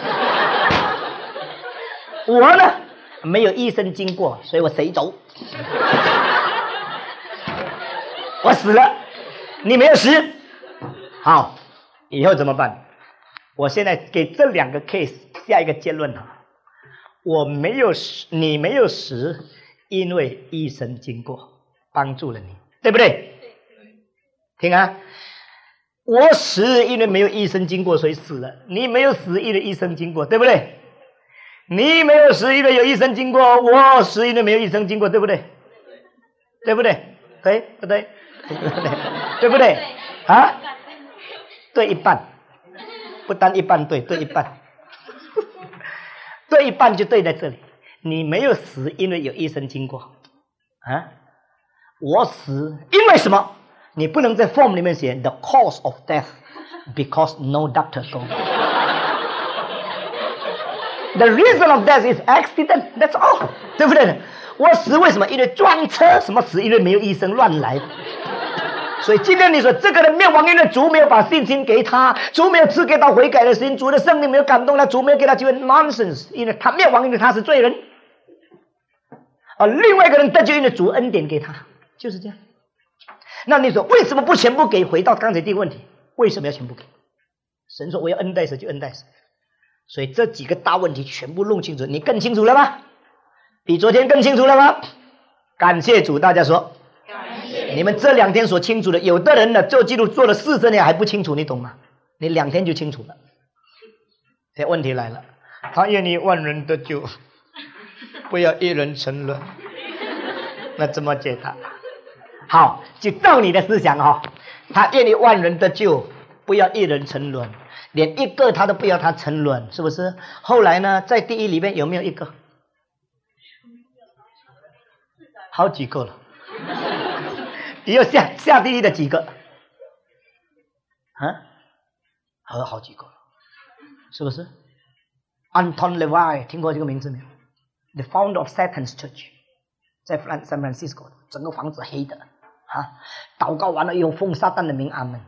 我呢没有医生经过，所以我谁走？我死了，你没有死。好，以后怎么办？我现在给这两个 case 下一个结论我没有死，你没有死，因为医生经过帮助了你，对不对？听啊。我死因为没有医生经过，所以死了。你没有死因为医生经过，对不对？你没有死因为有医生经过，我死因为没有医生经过，对不对？对不对？ 对不对？对不对？啊？对一半，不单一半对，对一半，对一半就对在这里。你没有死，因为有医生经过啊。我死，因为什么？你不能在 form 里面写 the cause of death because no doctor go. The reason of death is accident. That's all. 对不对？我死为什么？因为撞车。什么死？因为没有医生乱来。所以今天你说这个人灭亡，因为主没有把信心给他，主没有赐给他悔改的心，主的圣灵没有感动他，主没有给他机会 ，nonsense。因为他灭亡，因为他是罪人。另外一个人得救，因为主恩典给他，就是这样。那你说为什么不全部给？回到刚才第一个问题，为什么要全部给？神说我要恩待谁就恩待谁。所以这几个大问题全部弄清楚，你更清楚了吗？比昨天更清楚了吗？感谢主，大家说，你们这2天所清楚的，有的人呢做基督做了40年还不清楚，你懂吗？你2天就清楚了。现在问题来了，他愿意万人得救，不要一人沉沦，那怎么解答？好，就照你的思想他愿意万人得救，不要一人沉沦，连一个他都不要他沉沦，是不是？后来呢，在地狱里面有没有一个？好几个了。也有下地狱的几个？好几个了，是不是 ？Anton LaVey 听过这个名字没有 ？The founder of Satan's Church， 在San Francisco， 整个房子黑的祷告完了用奉撒旦的名阿门。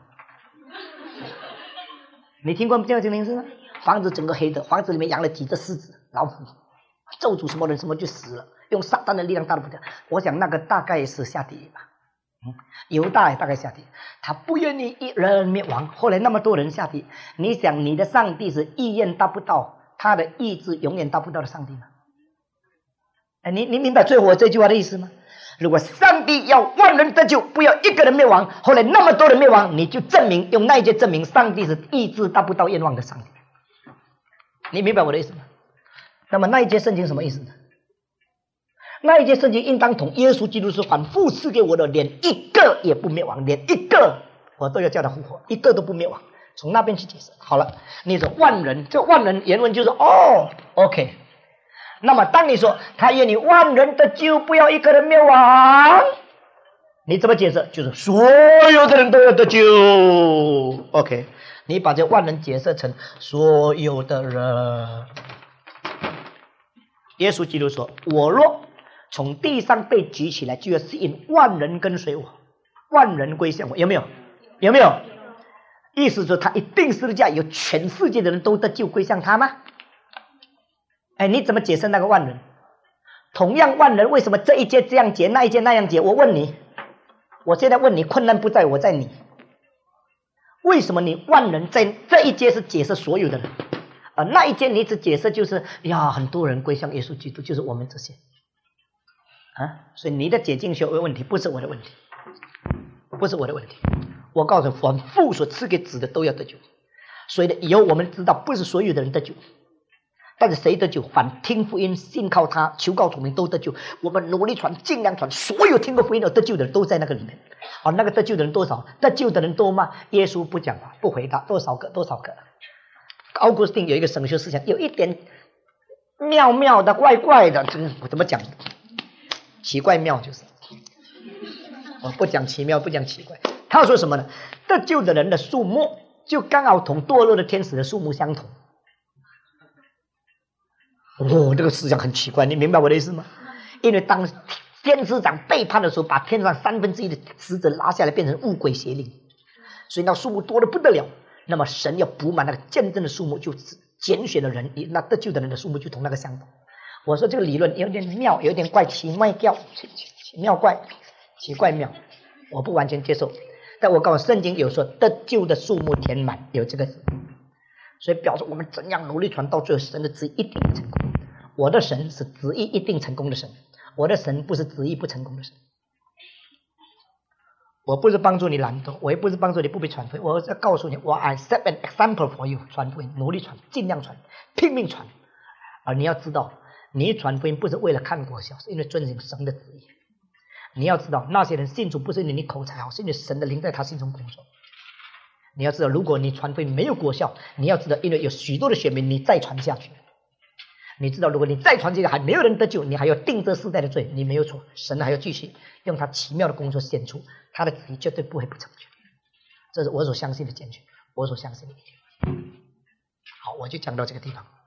你听过这个名字吗？房子整个黑的，房子里面养了几只狮子、老虎，咒诅什么人什么就死了，用撒旦的力量大的不掉。我想那个大概是下地狱吧。犹大大概下地狱，他不愿意一人灭亡。后来那么多人下地狱，你想你的上帝是意愿达不到，他的意志永远达不到的上帝吗？你明白最后我这句话的意思吗？如果上帝要万人得救，不要一个人灭亡，后来那么多人灭亡，你就证明用那一节证明上帝是意志达不到愿望的上帝。你明白我的意思吗？那么那一节圣经什么意思呢？那一节圣经应当同耶稣基督是反复赐给我的，连一个也不灭亡，连一个我都要叫他复活，一个都不灭亡。从那边去解释好了。你说万人，这万人原文就是OK。那么当你说他愿你万人得救，不要一个人灭亡，你怎么解释？就是所有的人都要得救。OK， 你把这万人解释成所有的人。耶稣基督说：“我若从地上被举起来，就要吸引万人跟随我，万人归向我。”有没有？有没有？意思是他一定十字架，有全世界的人都得救归向他吗？你怎么解释那个万人？同样万人，为什么这一节这样解，那一节那样解？我问你，我现在问你，困难不在我，在你。为什么你万人在这一节是解释所有的人，那一节你只解释就是很多人归向耶稣基督，就是我们这些所以你的解经学有问题，不是我的问题，不是我的问题。我告诉你，凡父所赐给子的都要得救。所以以后我们知道，不是所有的人得救。但是谁得救？凡听福音、信靠他、求告主名都得救。我们努力传，尽量传，所有听过福音的得救的人都在那个里面。那个得救的人多少？得救的人多吗？耶稣不讲话，不回答，多少个？多少个？奥古斯丁有一个神学思想，有一点妙妙的、怪怪的，我怎么讲？奇怪妙就是，我不讲奇妙，不讲奇怪。他说什么呢？得救的人的数目就刚好同堕落的天使的数目相同。这个思想很奇怪，你明白我的意思吗？因为当天使长背叛的时候，把天上1/3的使者拉下来，变成物鬼邪灵，所以那数目多得不得了。那么神要补满那个见证的数目，就拣选的人，那得救的人的数目就同那个相同。我说这个理论有点妙，有点怪，奇妙怪，奇怪妙，我不完全接受。但我告诉圣经有说得救的数目填满，有这个，所以表示我们怎样努力传到最后，神的旨意一定成功。我的神是旨意一定成功的神，我的神不是旨意不成功的神。我不是帮助你懒惰，我也不是帮助你不被传福音，我是要告诉你，我 I set an example for you， 传福音，努力传，尽量传，拼命传。而你要知道，你传福音不是为了看国效，是因为遵行神的旨意。 你要知道，那些人信主不是因为你口才好，是因为神的灵在他心中工作。你要知道，如果你传福音没有果效，你要知道，因为有许多的选民，你再传下去。你知道，如果你再传这个还没有人得救，你还要定这世代的罪，你没有错，神还要继续用他奇妙的工作显出他的旨意，绝对不会不成全。这是我所相信的坚决，我所相信的一点。好，我就讲到这个地方。